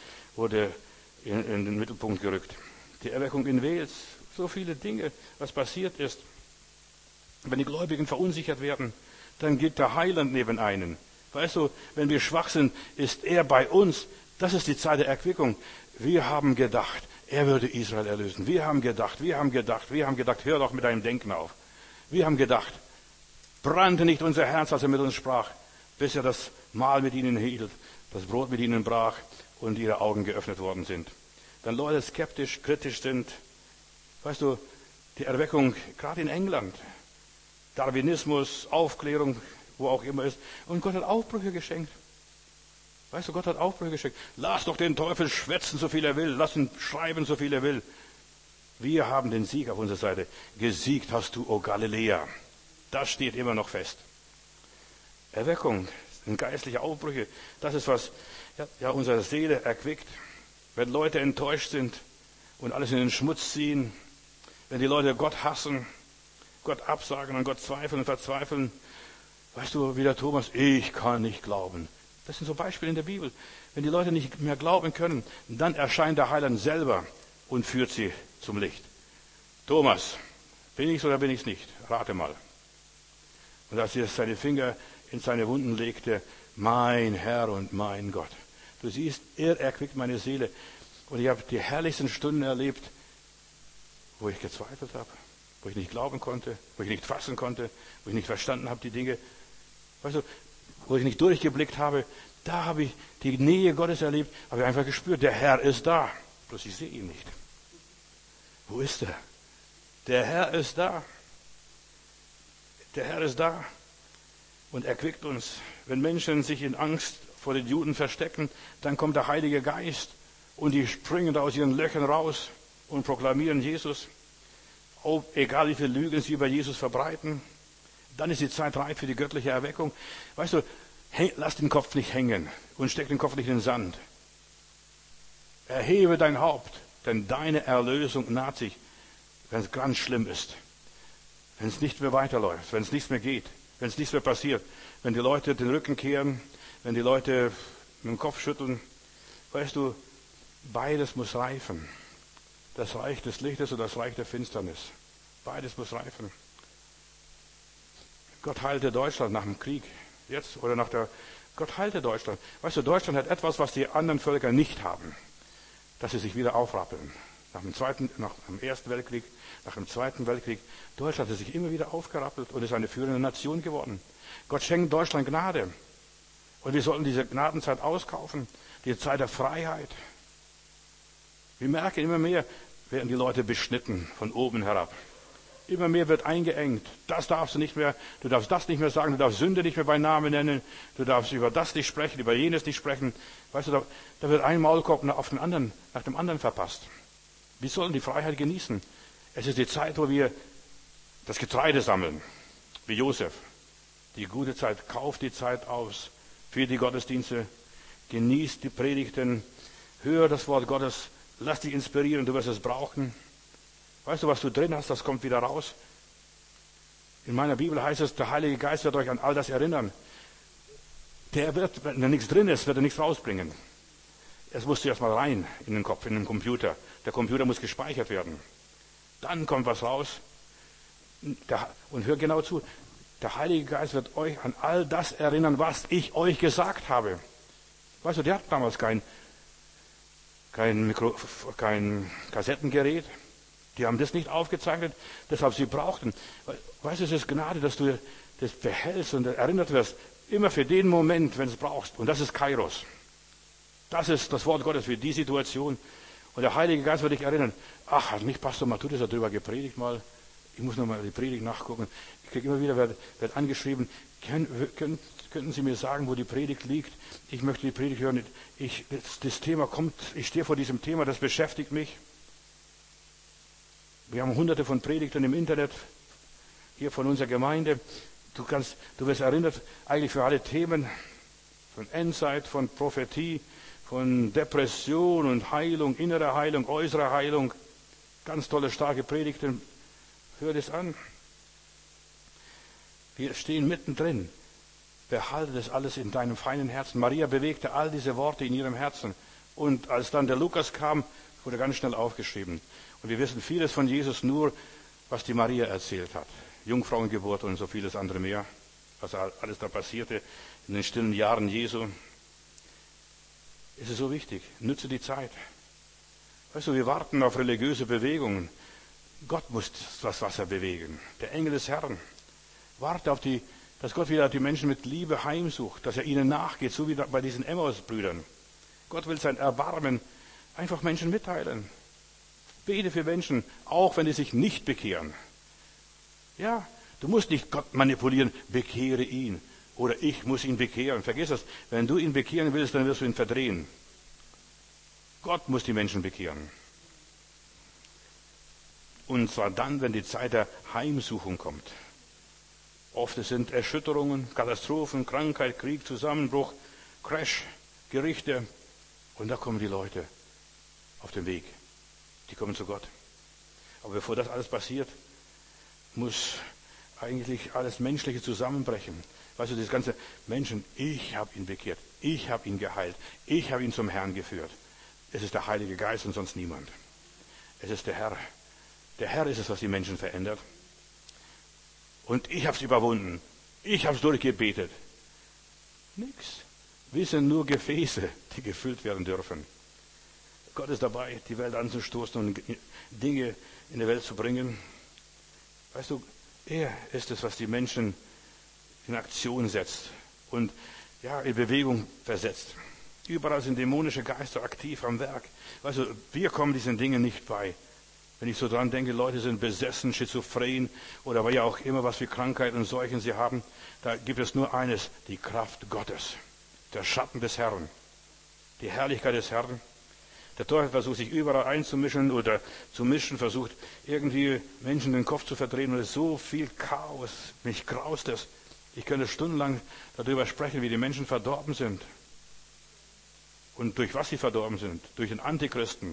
S1: in den Mittelpunkt gerückt. Die Erweckung in Wales, so viele Dinge, was passiert ist. Wenn die Gläubigen verunsichert werden, dann geht der Heiland neben einen. Weißt du, wenn wir schwach sind, ist er bei uns. Das ist die Zeit der Erquickung. Wir haben gedacht, er würde Israel erlösen. Wir haben gedacht, hör doch mit deinem Denken auf. Wir haben gedacht, brannte nicht unser Herz, als er mit uns sprach, bis er das Mahl mit ihnen hielt, das Brot mit ihnen brach und ihre Augen geöffnet worden sind. Wenn Leute skeptisch, kritisch sind, weißt du, die Erweckung, gerade in England, Darwinismus, Aufklärung, wo auch immer ist, und Gott hat Aufbrüche geschenkt. Weißt du, Gott hat Aufbrüche geschenkt. Lass doch den Teufel schwätzen, so viel er will. Lass ihn schreiben, so viel er will. Wir haben den Sieg auf unserer Seite. Gesiegt hast du, o Galiläa. Das steht immer noch fest. Erweckung, sind geistliche Aufbrüche. Das ist, was unsere Seele erquickt. Wenn Leute enttäuscht sind und alles in den Schmutz ziehen, wenn die Leute Gott hassen, Gott absagen, an Gott zweifeln und verzweifeln. Weißt du, wie der Thomas, ich kann nicht glauben. Das sind so Beispiele in der Bibel. Wenn die Leute nicht mehr glauben können, dann erscheint der Heiland selber und führt sie zum Licht. Thomas, bin ich's oder bin ich's nicht? Rate mal. Und als er seine Finger in seine Wunden legte, mein Herr und mein Gott. Du siehst, er erquickt meine Seele. Und ich habe die herrlichsten Stunden erlebt, wo ich gezweifelt habe, wo ich nicht glauben konnte, wo ich nicht fassen konnte, wo ich nicht verstanden habe die Dinge. Weißt du, wo ich nicht durchgeblickt habe, da habe ich die Nähe Gottes erlebt, habe ich einfach gespürt, der Herr ist da. Bloß ich sehe ihn nicht. Wo ist er? Der Herr ist da. Der Herr ist da und erquickt uns. Wenn Menschen sich in Angst vor den Juden verstecken, dann kommt der Heilige Geist und die springen da aus ihren Löchern raus und proklamieren Jesus. Egal wie viele Lügen sie über Jesus verbreiten. Dann ist die Zeit reif für die göttliche Erweckung. Weißt du, lass den Kopf nicht hängen und steck den Kopf nicht in den Sand. Erhebe dein Haupt, denn deine Erlösung naht sich, wenn es ganz schlimm ist. Wenn es nicht mehr weiterläuft, wenn es nichts mehr geht, wenn es nichts mehr passiert, wenn die Leute den Rücken kehren, wenn die Leute mit dem Kopf schütteln. Weißt du, beides muss reifen. Das Reich des Lichtes und das Reich der Finsternis. Beides muss reifen. Gott heilte Deutschland nach dem Krieg. Jetzt oder Gott heilte Deutschland. Weißt du, Deutschland hat etwas, was die anderen Völker nicht haben. Dass sie sich wieder aufrappeln. nach dem Ersten Weltkrieg, nach dem Zweiten Weltkrieg. Deutschland hat sich immer wieder aufgerappelt und ist eine führende Nation geworden. Gott schenkt Deutschland Gnade. Und wir sollten diese Gnadenzeit auskaufen, die Zeit der Freiheit. Wir merken immer mehr, werden die Leute beschnitten von oben herab. Immer mehr wird eingeengt. Das darfst du nicht mehr, du darfst das nicht mehr sagen, du darfst Sünde nicht mehr bei Namen nennen, du darfst über das nicht sprechen, über jenes nicht sprechen. Weißt du, da wird ein Maulkorb nach dem anderen verpasst. Wir sollen die Freiheit genießen. Es ist die Zeit, wo wir das Getreide sammeln, wie Josef. Die gute Zeit, kauft die Zeit aus für die Gottesdienste, genießt die Predigten, hör das Wort Gottes, lass dich inspirieren, du wirst es brauchen. Weißt du, was du drin hast, das kommt wieder raus. In meiner Bibel heißt es, der Heilige Geist wird euch an all das erinnern. Der wird, wenn da nichts drin ist, wird er nichts rausbringen. Es muss zuerst mal rein in den Kopf, in den Computer. Der Computer muss gespeichert werden. Dann kommt was raus. Und hör genau zu. Der Heilige Geist wird euch an all das erinnern, was ich euch gesagt habe. Weißt du, der hat damals kein Kassettengerät. Die haben das nicht aufgezeichnet, deshalb sie brauchten. Weißt du, es ist Gnade, dass du das behältst und erinnert wirst, immer für den Moment, wenn du es brauchst. Und das ist Kairos. Das ist das Wort Gottes für die Situation. Und der Heilige Geist wird dich erinnern. Ach, hat nicht Pastor Matthäus darüber gepredigt mal. Ich muss noch mal die Predigt nachgucken. Ich kriege immer wieder, wird angeschrieben, könnten Sie mir sagen, wo die Predigt liegt? Ich möchte die Predigt hören. Das Thema kommt, ich stehe vor diesem Thema, das beschäftigt mich. Wir haben hunderte von Predigtern im Internet, hier von unserer Gemeinde. Du wirst erinnert, eigentlich für alle Themen, von Endzeit, von Prophetie, von Depression und Heilung, innere Heilung, äußere Heilung. Ganz tolle, starke Predigten. Hör das an. Wir stehen mittendrin. Behalte das alles in deinem feinen Herzen. Maria bewegte all diese Worte in ihrem Herzen. Und als dann der Lukas kam, wurde ganz schnell aufgeschrieben. Und wir wissen vieles von Jesus nur, was die Maria erzählt hat. Jungfrauengeburt und so vieles andere mehr, was alles da passierte in den stillen Jahren Jesu. Es ist so wichtig. Nütze die Zeit. Weißt du, wir warten auf religiöse Bewegungen. Gott muss das Wasser bewegen. Der Engel des Herrn. Warte auf dass Gott wieder die Menschen mit Liebe heimsucht, dass er ihnen nachgeht, so wie bei diesen Emmaus-Brüdern. Gott will sein Erbarmen einfach Menschen mitteilen. Bete für Menschen, auch wenn sie sich nicht bekehren. Ja, du musst nicht Gott manipulieren, bekehre ihn. Oder ich muss ihn bekehren. Vergiss das, wenn du ihn bekehren willst, dann wirst du ihn verdrehen. Gott muss die Menschen bekehren. Und zwar dann, wenn die Zeit der Heimsuchung kommt. Oft sind Erschütterungen, Katastrophen, Krankheit, Krieg, Zusammenbruch, Crash, Gerichte. Und da kommen die Leute auf den Weg. Die kommen zu Gott. Aber bevor das alles passiert, muss eigentlich alles Menschliche zusammenbrechen. Weißt du, das ganze Menschen, ich habe ihn bekehrt, ich habe ihn geheilt, ich habe ihn zum Herrn geführt. Es ist der Heilige Geist und sonst niemand. Es ist der Herr. Der Herr ist es, was die Menschen verändert. Und ich habe es überwunden. Ich habe es durchgebetet. Nix. Wir sind nur Gefäße, die gefüllt werden dürfen. Gott ist dabei, die Welt anzustoßen und Dinge in die Welt zu bringen. Weißt du, er ist es, was die Menschen in Aktion setzt und in Bewegung versetzt. Überall sind dämonische Geister aktiv am Werk. Weißt du, wir kommen diesen Dingen nicht bei. Wenn ich so dran denke, Leute sind besessen, schizophren oder ja auch immer, was für Krankheiten und Seuchen sie haben, da gibt es nur eines, die Kraft Gottes, der Schatten des Herrn, die Herrlichkeit des Herrn. Der Teufel versucht sich überall einzumischen oder zu mischen, versucht irgendwie Menschen den Kopf zu verdrehen und es ist so viel Chaos, mich graust es. Ich könnte stundenlang darüber sprechen, wie die Menschen verdorben sind. Und durch was sie verdorben sind, durch den Antichristen.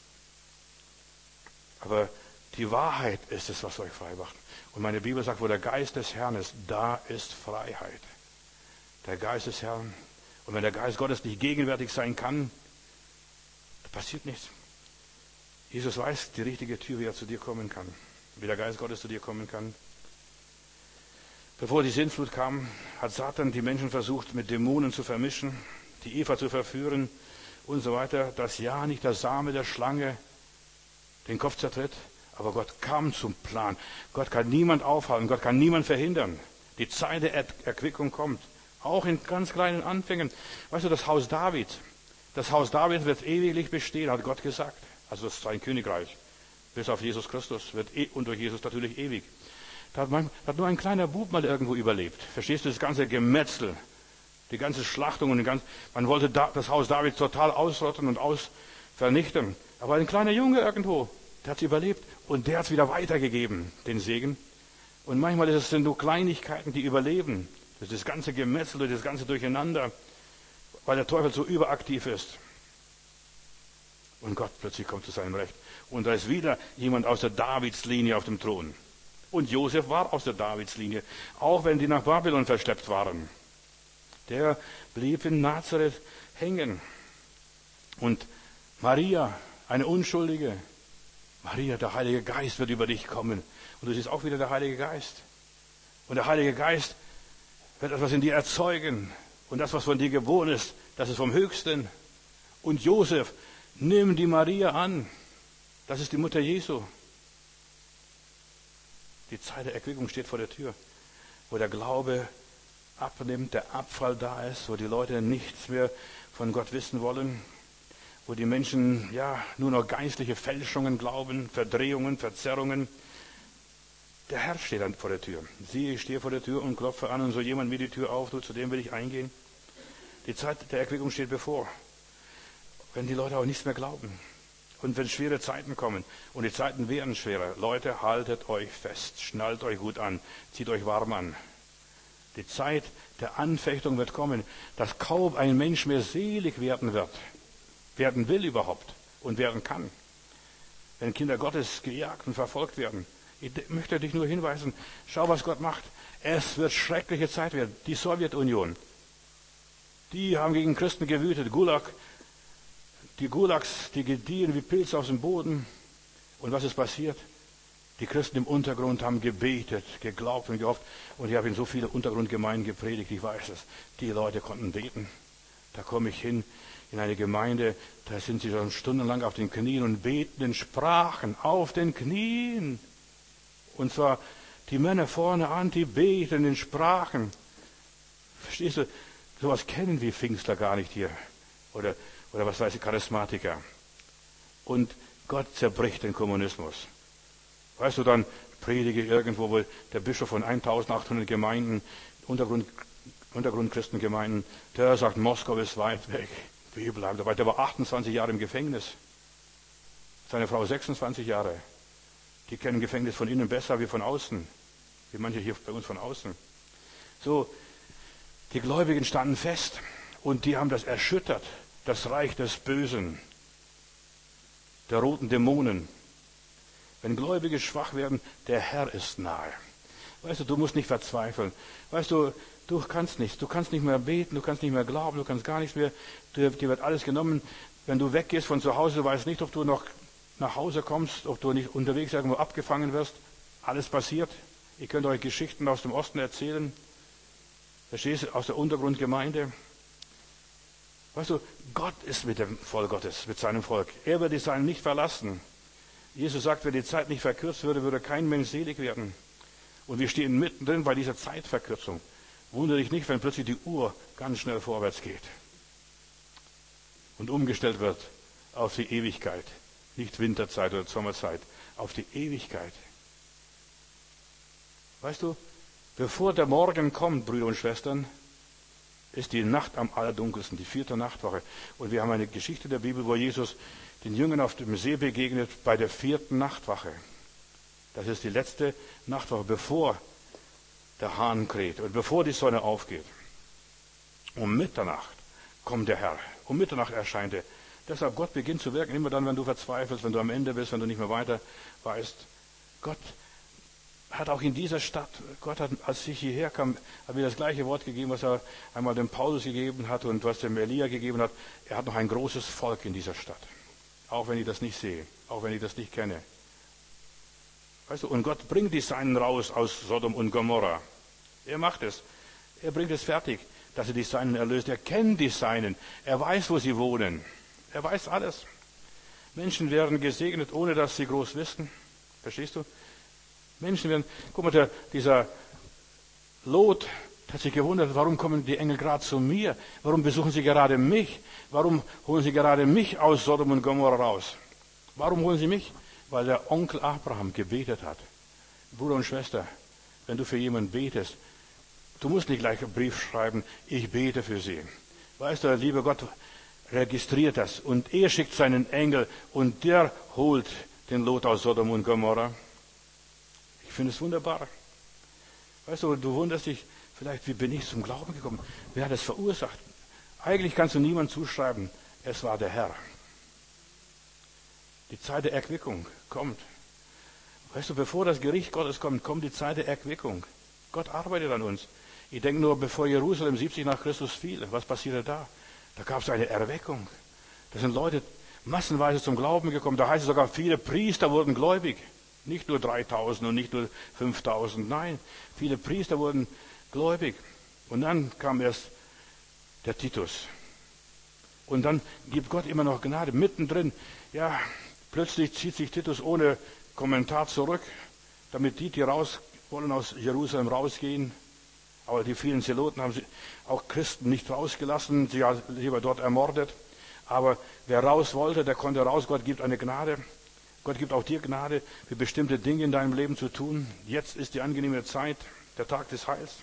S1: Aber die Wahrheit ist es, was euch frei macht. Und meine Bibel sagt, wo der Geist des Herrn ist, da ist Freiheit. Der Geist des Herrn. Und wenn der Geist Gottes nicht gegenwärtig sein kann, da passiert nichts. Jesus weiß die richtige Tür, wie er zu dir kommen kann. Wie der Geist Gottes zu dir kommen kann. Bevor die Sintflut kam, hat Satan die Menschen versucht, mit Dämonen zu vermischen, die Eva zu verführen und so weiter. Dass ja nicht der Same der Schlange den Kopf zertritt. Aber Gott kam zum Plan. Gott kann niemand aufhalten, Gott kann niemand verhindern. Die Zeit der Erquickung kommt. Auch in ganz kleinen Anfängen. Weißt du, das Haus David wird ewiglich bestehen, hat Gott gesagt. Also das ist sein Königreich. Bis auf Jesus Christus wird und durch Jesus natürlich ewig. Da hat nur ein kleiner Bub mal irgendwo überlebt. Verstehst du, das ganze Gemetzel, die ganze Schlachtung und man wollte das Haus Davids total ausrotten und vernichten. Aber ein kleiner Junge irgendwo, der hat es überlebt und der hat es wieder weitergegeben, den Segen. Und manchmal sind nur Kleinigkeiten, die überleben. Das ist das ganze Gemetzel, das ganze Durcheinander, weil der Teufel so überaktiv ist. Und Gott plötzlich kommt zu seinem Recht. Und da ist wieder jemand aus der Davidslinie auf dem Thron. Und Josef war aus der Davidslinie, auch wenn die nach Babylon verschleppt waren. Der blieb in Nazareth hängen. Und Maria, eine Unschuldige, Maria, der Heilige Geist wird über dich kommen. Und du siehst auch wieder der Heilige Geist. Und der Heilige Geist wird etwas in dir erzeugen. Und das, was von dir geboren ist, das ist vom Höchsten. Und Josef, nimm die Maria an. Das ist die Mutter Jesu. Die Zeit der Erquickung steht vor der Tür, wo der Glaube abnimmt, der Abfall da ist, wo die Leute nichts mehr von Gott wissen wollen, wo die Menschen nur noch geistliche Fälschungen glauben, Verdrehungen, Verzerrungen. Der Herr steht dann vor der Tür. Siehe, ich stehe vor der Tür und klopfe an, und so jemand mir die Tür auftut, zu dem will ich eingehen. Die Zeit der Erquickung steht bevor, wenn die Leute auch nichts mehr glauben. Und wenn schwere Zeiten kommen, und die Zeiten werden schwerer, Leute, haltet euch fest, schnallt euch gut an, zieht euch warm an. Die Zeit der Anfechtung wird kommen, dass kaum ein Mensch mehr selig werden will überhaupt und werden kann. Wenn Kinder Gottes gejagt und verfolgt werden. Ich möchte dich nur hinweisen, schau, was Gott macht. Es wird schreckliche Zeit werden. Die Sowjetunion, die haben gegen Christen gewütet, die Gulags, die gediehen wie Pilze aus dem Boden. Und was ist passiert? Die Christen im Untergrund haben gebetet, geglaubt und gehofft. Und ich habe in so viele Untergrundgemeinden gepredigt, ich weiß es. Die Leute konnten beten. Da komme ich hin in eine Gemeinde, da sind sie schon stundenlang auf den Knien und beten in Sprachen, auf den Knien. Und zwar die Männer vorne an, die beten in Sprachen. Verstehst du? Sowas kennen wir Pfingstler gar nicht hier. Oder was weiß ich, Charismatiker. Und Gott zerbricht den Kommunismus. Weißt du, dann predige ich irgendwo, wo der Bischof von 1800 Gemeinden, Untergrundchristengemeinden, der sagt, Moskau ist weit weg. Wir bleiben dabei. Der war 28 Jahre im Gefängnis. Seine Frau 26 Jahre. Die kennen Gefängnis von innen besser wie von außen. Wie manche hier bei uns von außen. So, die Gläubigen standen fest und die haben das erschüttert. Das Reich des Bösen, der roten Dämonen. Wenn Gläubige schwach werden, der Herr ist nahe. Weißt du, du musst nicht verzweifeln. Weißt du, du kannst nichts. Du kannst nicht mehr beten, du kannst nicht mehr glauben, du kannst gar nichts mehr. Dir wird alles genommen. Wenn du weggehst von zu Hause, du weißt nicht, ob du noch nach Hause kommst, ob du nicht unterwegs irgendwo abgefangen wirst. Alles passiert. Ihr könnt euch Geschichten aus dem Osten erzählen. Verstehst du, aus der Untergrundgemeinde. Weißt du, Gott ist mit dem Volk Gottes, mit seinem Volk. Er wird die Seinen nicht verlassen. Jesus sagt, wenn die Zeit nicht verkürzt würde, würde kein Mensch selig werden. Und wir stehen mittendrin bei dieser Zeitverkürzung. Wundere dich nicht, wenn plötzlich die Uhr ganz schnell vorwärts geht und umgestellt wird auf die Ewigkeit. Nicht Winterzeit oder Sommerzeit, auf die Ewigkeit. Weißt du, bevor der Morgen kommt, Brüder und Schwestern, ist die Nacht am allerdunkelsten, die 4. Nachtwache. Und wir haben eine Geschichte der Bibel, wo Jesus den Jüngern auf dem See begegnet bei der 4. Nachtwache. Das ist die letzte Nachtwache, bevor der Hahn kräht und bevor die Sonne aufgeht. Um Mitternacht kommt der Herr. Um Mitternacht erscheint er. Deshalb, Gott beginnt zu wirken, immer dann, wenn du verzweifelst, wenn du am Ende bist, wenn du nicht mehr weiter weißt. Gott hat auch in dieser Stadt, Gott hat, als ich hierher kam, hat mir das gleiche Wort gegeben, was er einmal dem Paulus gegeben hat und was dem Elia gegeben hat. Er hat noch ein großes Volk in dieser Stadt. Auch wenn ich das nicht sehe, auch wenn ich das nicht kenne. Weißt du, und Gott bringt die Seinen raus aus Sodom und Gomorra. Er macht es. Er bringt es fertig, dass er die Seinen erlöst. Er kennt die Seinen. Er weiß, wo sie wohnen. Er weiß alles. Menschen werden gesegnet, ohne dass sie groß wissen. Verstehst du? Menschen werden, guck mal, dieser Lot hat sich gewundert, warum kommen die Engel gerade zu mir? Warum besuchen sie gerade mich? Warum holen sie gerade mich aus Sodom und Gomorra raus? Warum holen sie mich? Weil der Onkel Abraham gebetet hat. Bruder und Schwester, wenn du für jemanden betest, du musst nicht gleich einen Brief schreiben, ich bete für sie. Weißt du, der liebe Gott registriert das und er schickt seinen Engel und der holt den Lot aus Sodom und Gomorra. Ich finde es wunderbar. Weißt du, du wunderst dich vielleicht, wie bin ich zum Glauben gekommen? Wer hat das verursacht? Eigentlich kannst du niemand zuschreiben, es war der Herr. Die Zeit der Erquickung kommt. Weißt du, bevor das Gericht Gottes kommt, kommt die Zeit der Erquickung. Gott arbeitet an uns. Ich denke nur, bevor Jerusalem 70 nach Christus fiel, was passierte da? Da gab es eine Erweckung. Da sind Leute massenweise zum Glauben gekommen. Da heißt es sogar, viele Priester wurden gläubig. Nicht nur 3000 und nicht nur 5000. Nein, viele Priester wurden gläubig. Und dann kam erst der Titus. Und dann gibt Gott immer noch Gnade. Mittendrin, ja, plötzlich zieht sich Titus ohne Kommentar zurück, damit die raus wollen aus Jerusalem rausgehen. Aber die vielen Zeloten haben auch Christen nicht rausgelassen, sie haben lieber dort ermordet. Aber wer raus wollte, der konnte raus. Gott gibt eine Gnade. Gott gibt auch dir Gnade, für bestimmte Dinge in deinem Leben zu tun. Jetzt ist die angenehme Zeit, der Tag des Heils.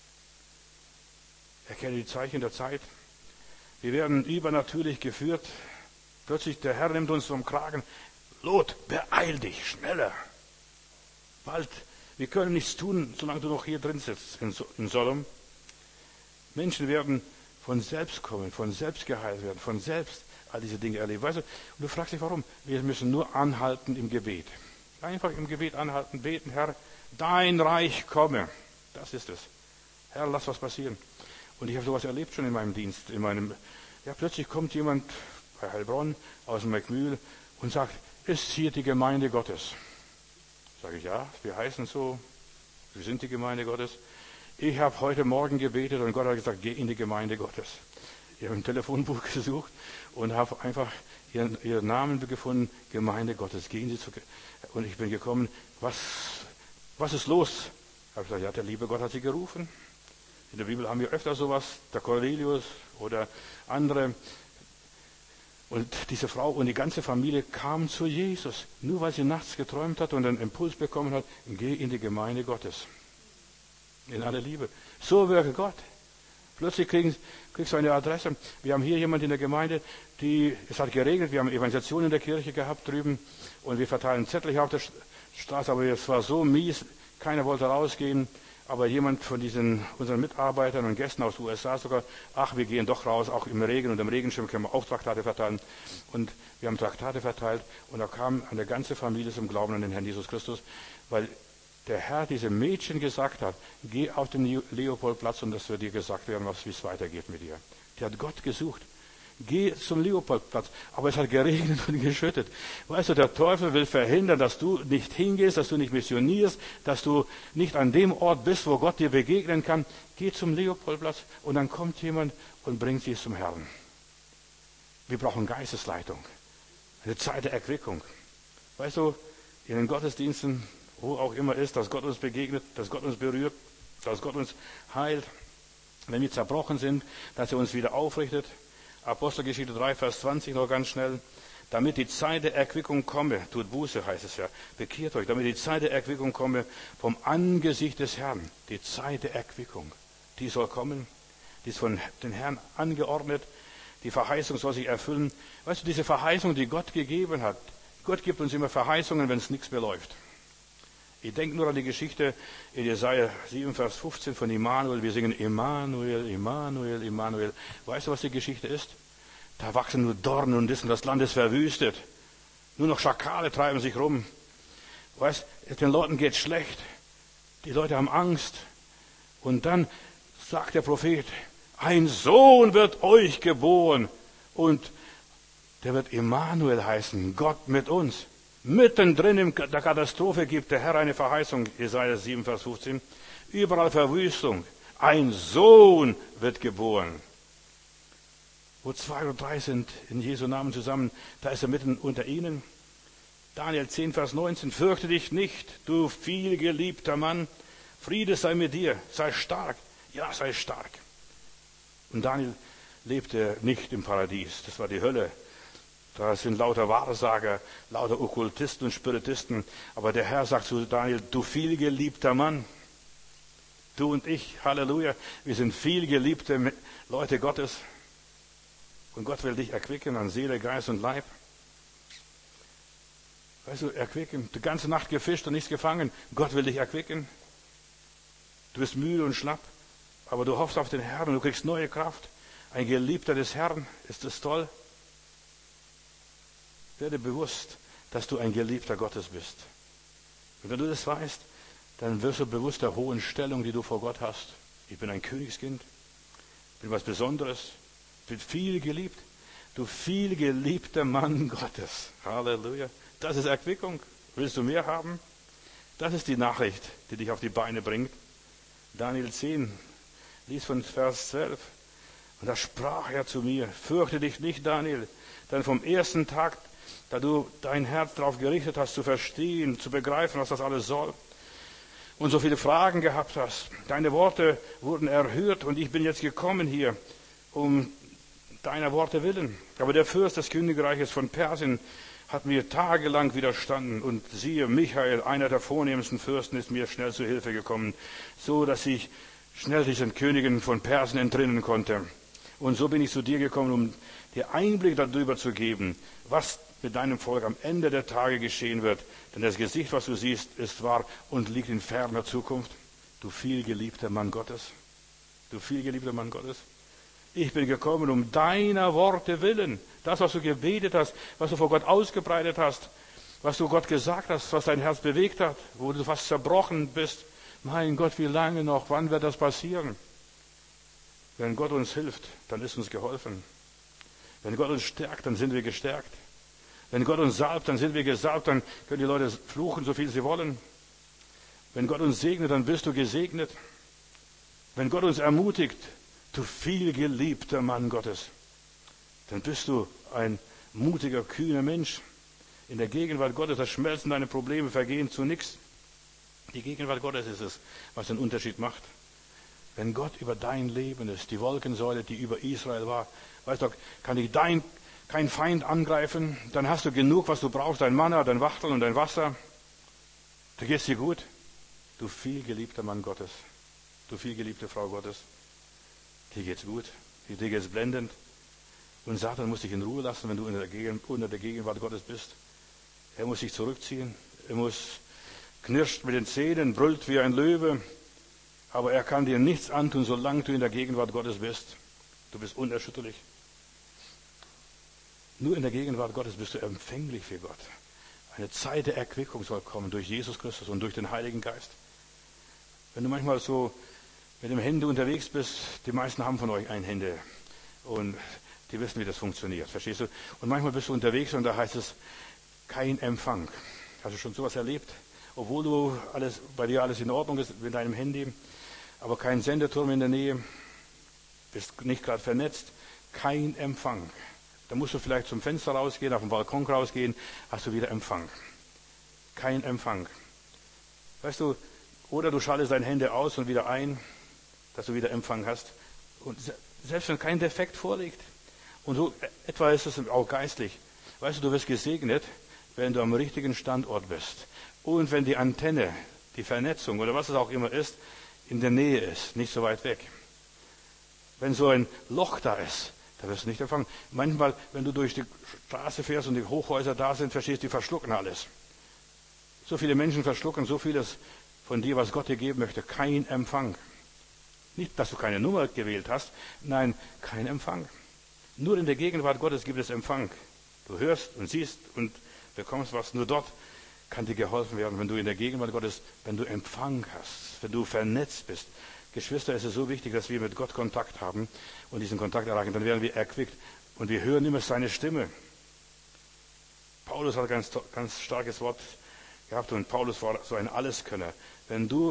S1: Erkenne die Zeichen der Zeit. Wir werden übernatürlich geführt. Plötzlich der Herr nimmt uns vom Kragen. Lot, beeil dich, schneller. Bald. Wir können nichts tun, solange du noch hier drin sitzt in Sodom. Menschen werden von selbst kommen, von selbst geheilt werden, von selbst all diese Dinge erleben. Weißt du, und du fragst dich, warum? Wir müssen nur anhalten im Gebet. Einfach im Gebet anhalten, beten, Herr, dein Reich komme. Das ist es. Herr, lass was passieren. Und ich habe sowas erlebt schon in meinem Dienst. Plötzlich kommt jemand bei Heilbronn aus dem McMühl und sagt, ist hier die Gemeinde Gottes? Sage ich, ja, wir heißen so, wir sind die Gemeinde Gottes. Ich habe heute Morgen gebetet und Gott hat gesagt, geh in die Gemeinde Gottes. Ich habe ein Telefonbuch gesucht und habe einfach ihren Namen gefunden, Gemeinde Gottes. Gehen Sie zu. Und ich bin gekommen, was ist los? Ich habe gesagt, ja, der liebe Gott hat Sie gerufen. In der Bibel haben wir öfter sowas, der Cornelius oder andere. Und diese Frau und die ganze Familie kamen zu Jesus, nur weil sie nachts geträumt hat und einen Impuls bekommen hat, geh in die Gemeinde Gottes. In aller Liebe. So wirkt Gott. Plötzlich kriegst du eine Adresse. Wir haben hier jemanden in der Gemeinde, es hat geregnet, wir haben Evangelisation in der Kirche gehabt drüben und wir verteilen Zettel hier auf der Straße, aber es war so mies, keiner wollte rausgehen. Aber jemand von unseren Mitarbeitern und Gästen aus den USA sogar, wir gehen doch raus, auch im Regen und im Regenschirm können wir auch Traktate verteilen. Und wir haben Traktate verteilt und da kam eine ganze Familie zum Glauben an den Herrn Jesus Christus, weil der Herr diesem Mädchen gesagt hat, geh auf den Leopoldplatz und das wird dir gesagt werden, wie es weitergeht mit dir. Die hat Gott gesucht. Geh zum Leopoldplatz. Aber es hat geregnet und geschüttet. Weißt du, der Teufel will verhindern, dass du nicht hingehst, dass du nicht missionierst, dass du nicht an dem Ort bist, wo Gott dir begegnen kann. Geh zum Leopoldplatz und dann kommt jemand und bringt dich zum Herrn. Wir brauchen Geistesleitung. Eine Zeit der Erquickung. Weißt du, in den Gottesdiensten, wo auch immer ist, dass Gott uns begegnet, dass Gott uns berührt, dass Gott uns heilt. Wenn wir zerbrochen sind, dass er uns wieder aufrichtet. Apostelgeschichte 3, Vers 20 noch ganz schnell. Damit die Zeit der Erquickung komme, tut Buße, heißt es ja, bekehrt euch, damit die Zeit der Erquickung komme vom Angesicht des Herrn. Die Zeit der Erquickung, die soll kommen, die ist von den Herrn angeordnet, die Verheißung soll sich erfüllen. Weißt du, diese Verheißung, die Gott gegeben hat, Gott gibt uns immer Verheißungen, wenn es nichts mehr läuft. Ich denke nur an die Geschichte in Jesaja 7, Vers 15 von Immanuel. Wir singen Immanuel, Immanuel, Immanuel. Weißt du, was die Geschichte ist? Da wachsen nur Dornen und das Land ist verwüstet. Nur noch Schakale treiben sich rum. Weißt, den Leuten geht's schlecht. Die Leute haben Angst. Und dann sagt der Prophet, ein Sohn wird euch geboren. Und der wird Immanuel heißen, Gott mit uns. Mittendrin in der Katastrophe gibt der Herr eine Verheißung, Jesaja 7, Vers 15. Überall Verwüstung. Ein Sohn wird geboren. Wo 2 oder 3 sind in Jesu Namen zusammen, da ist er mitten unter ihnen. Daniel 10, Vers 19, fürchte dich nicht, du vielgeliebter Mann, Friede sei mit dir, sei stark, ja, sei stark. Und Daniel lebte nicht im Paradies, das war die Hölle. Da sind lauter Wahrsager, lauter Okkultisten und Spiritisten. Aber der Herr sagt zu Daniel, du vielgeliebter Mann, du und ich, Halleluja, wir sind vielgeliebte Leute Gottes. Und Gott will dich erquicken an Seele, Geist und Leib. Weißt du, erquicken. Die ganze Nacht gefischt und nichts gefangen. Gott will dich erquicken. Du bist müde und schlapp, aber du hoffst auf den Herrn und du kriegst neue Kraft. Ein Geliebter des Herrn, ist das toll? Werde bewusst, dass du ein Geliebter Gottes bist. Und wenn du das weißt, dann wirst du bewusst der hohen Stellung, die du vor Gott hast. Ich bin ein Königskind, bin was Besonderes, bin viel geliebt. Du viel geliebter Mann Gottes. Halleluja. Das ist Erquickung. Willst du mehr haben? Das ist die Nachricht, die dich auf die Beine bringt. Daniel 10, lies von Vers 12. Und da sprach er zu mir, fürchte dich nicht, Daniel, denn vom ersten Tag, da du dein Herz darauf gerichtet hast, zu verstehen, zu begreifen, was das alles soll, und so viele Fragen gehabt hast, deine Worte wurden erhört und ich bin jetzt gekommen hier, um deiner Worte willen. Aber der Fürst des Königreiches von Persien hat mir tagelang widerstanden und siehe, Michael, einer der vornehmsten Fürsten, ist mir schnell zu Hilfe gekommen, so dass ich schnell diesen Königen von Persien entrinnen konnte. Und so bin ich zu dir gekommen, um dir Einblick darüber zu geben, was mit deinem Volk am Ende der Tage geschehen wird. Denn das Gesicht, was du siehst, ist wahr und liegt in ferner Zukunft. Du vielgeliebter Mann Gottes. Du vielgeliebter Mann Gottes. Ich bin gekommen, um deiner Worte willen. Das, was du gebetet hast, was du vor Gott ausgebreitet hast, was du Gott gesagt hast, was dein Herz bewegt hat, wo du fast zerbrochen bist. Mein Gott, wie lange noch? Wann wird das passieren? Wenn Gott uns hilft, dann ist uns geholfen. Wenn Gott uns stärkt, dann sind wir gestärkt. Wenn Gott uns salbt, dann sind wir gesalbt, dann können die Leute fluchen, so viel sie wollen. Wenn Gott uns segnet, dann bist du gesegnet. Wenn Gott uns ermutigt, du vielgeliebter Mann Gottes, dann bist du ein mutiger, kühner Mensch. In der Gegenwart Gottes, da schmelzen deine Probleme, vergehen zu nichts. Die Gegenwart Gottes ist es, was den Unterschied macht. Wenn Gott über dein Leben ist, die Wolkensäule, die über Israel war, weißt du, kann dich kein Feind angreifen, dann hast du genug, was du brauchst, dein Manna, dein Wachtel und dein Wasser. Da geht's dir gut. Du vielgeliebter Mann Gottes, du vielgeliebte Frau Gottes, dir geht's gut, dir geht's blendend. Und Satan muss dich in Ruhe lassen, wenn du unter der Gegenwart Gottes bist. Er muss sich zurückziehen, er knirscht mit den Zähnen, brüllt wie ein Löwe, aber er kann dir nichts antun, solange du in der Gegenwart Gottes bist. Du bist unerschütterlich. Nur in der Gegenwart Gottes bist du empfänglich für Gott. Eine Zeit der Erquickung soll kommen durch Jesus Christus und durch den Heiligen Geist. Wenn du manchmal so mit dem Handy unterwegs bist, die meisten haben von euch ein Handy und die wissen, wie das funktioniert, verstehst du? Und manchmal bist du unterwegs und da heißt es, kein Empfang. Hast du schon sowas erlebt? Obwohl bei dir alles in Ordnung ist mit deinem Handy, aber kein Sendeturm in der Nähe, bist nicht gerade vernetzt, kein Empfang. Da musst du vielleicht zum Fenster rausgehen, auf den Balkon rausgehen, hast du wieder Empfang. Kein Empfang. Weißt du, oder du schaltest dein Handy aus und wieder ein, dass du wieder Empfang hast. Und selbst wenn kein Defekt vorliegt, und so etwa ist es auch geistlich. Weißt du, du wirst gesegnet, wenn du am richtigen Standort bist. Und wenn die Antenne, die Vernetzung oder was es auch immer ist, in der Nähe ist, nicht so weit weg. Wenn so ein Loch da ist, da wirst du nicht empfangen. Manchmal, wenn du durch die Straße fährst und die Hochhäuser da sind, verstehst du, die verschlucken alles. So viele Menschen verschlucken so vieles von dir, was Gott dir geben möchte. Kein Empfang. Nicht, dass du keine Nummer gewählt hast. Nein, kein Empfang. Nur in der Gegenwart Gottes gibt es Empfang. Du hörst und siehst und bekommst was. Nur dort kann dir geholfen werden, wenn du in der Gegenwart Gottes, wenn du Empfang hast, wenn du vernetzt bist. Geschwister, es ist so wichtig, dass wir mit Gott Kontakt haben und diesen Kontakt erreichen. Dann werden wir erquickt und wir hören immer seine Stimme. Paulus hat ein ganz starkes Wort gehabt und Paulus war so ein Alleskönner. Wenn du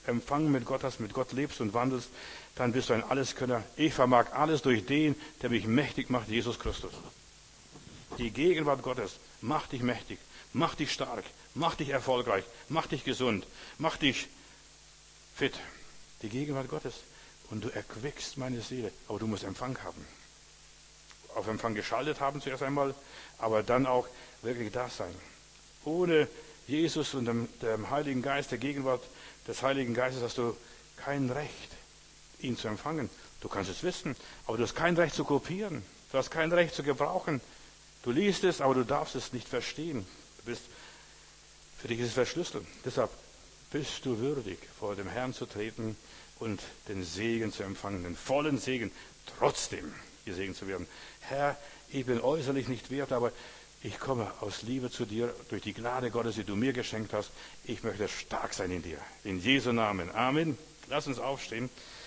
S1: Empfang mit Gott hast, mit Gott lebst und wandelst, dann bist du ein Alleskönner. Ich vermag alles durch den, der mich mächtig macht, Jesus Christus. Die Gegenwart Gottes macht dich mächtig, macht dich stark, macht dich erfolgreich, macht dich gesund, macht dich fit. Die Gegenwart Gottes. Und du erquickst meine Seele. Aber du musst Empfang haben. Auf Empfang geschaltet haben zuerst einmal, aber dann auch wirklich da sein. Ohne Jesus und dem Heiligen Geist, der Gegenwart des Heiligen Geistes, hast du kein Recht, ihn zu empfangen. Du kannst es wissen, aber du hast kein Recht zu kopieren. Du hast kein Recht zu gebrauchen. Du liest es, aber du darfst es nicht verstehen. Für dich ist es verschlüsselt. Deshalb bist du würdig, vor dem Herrn zu treten und den Segen zu empfangen, den vollen Segen, trotzdem gesegnet zu werden. Herr, ich bin äußerlich nicht wert, aber ich komme aus Liebe zu dir, durch die Gnade Gottes, die du mir geschenkt hast. Ich möchte stark sein in dir. In Jesu Namen. Amen. Lass uns aufstehen.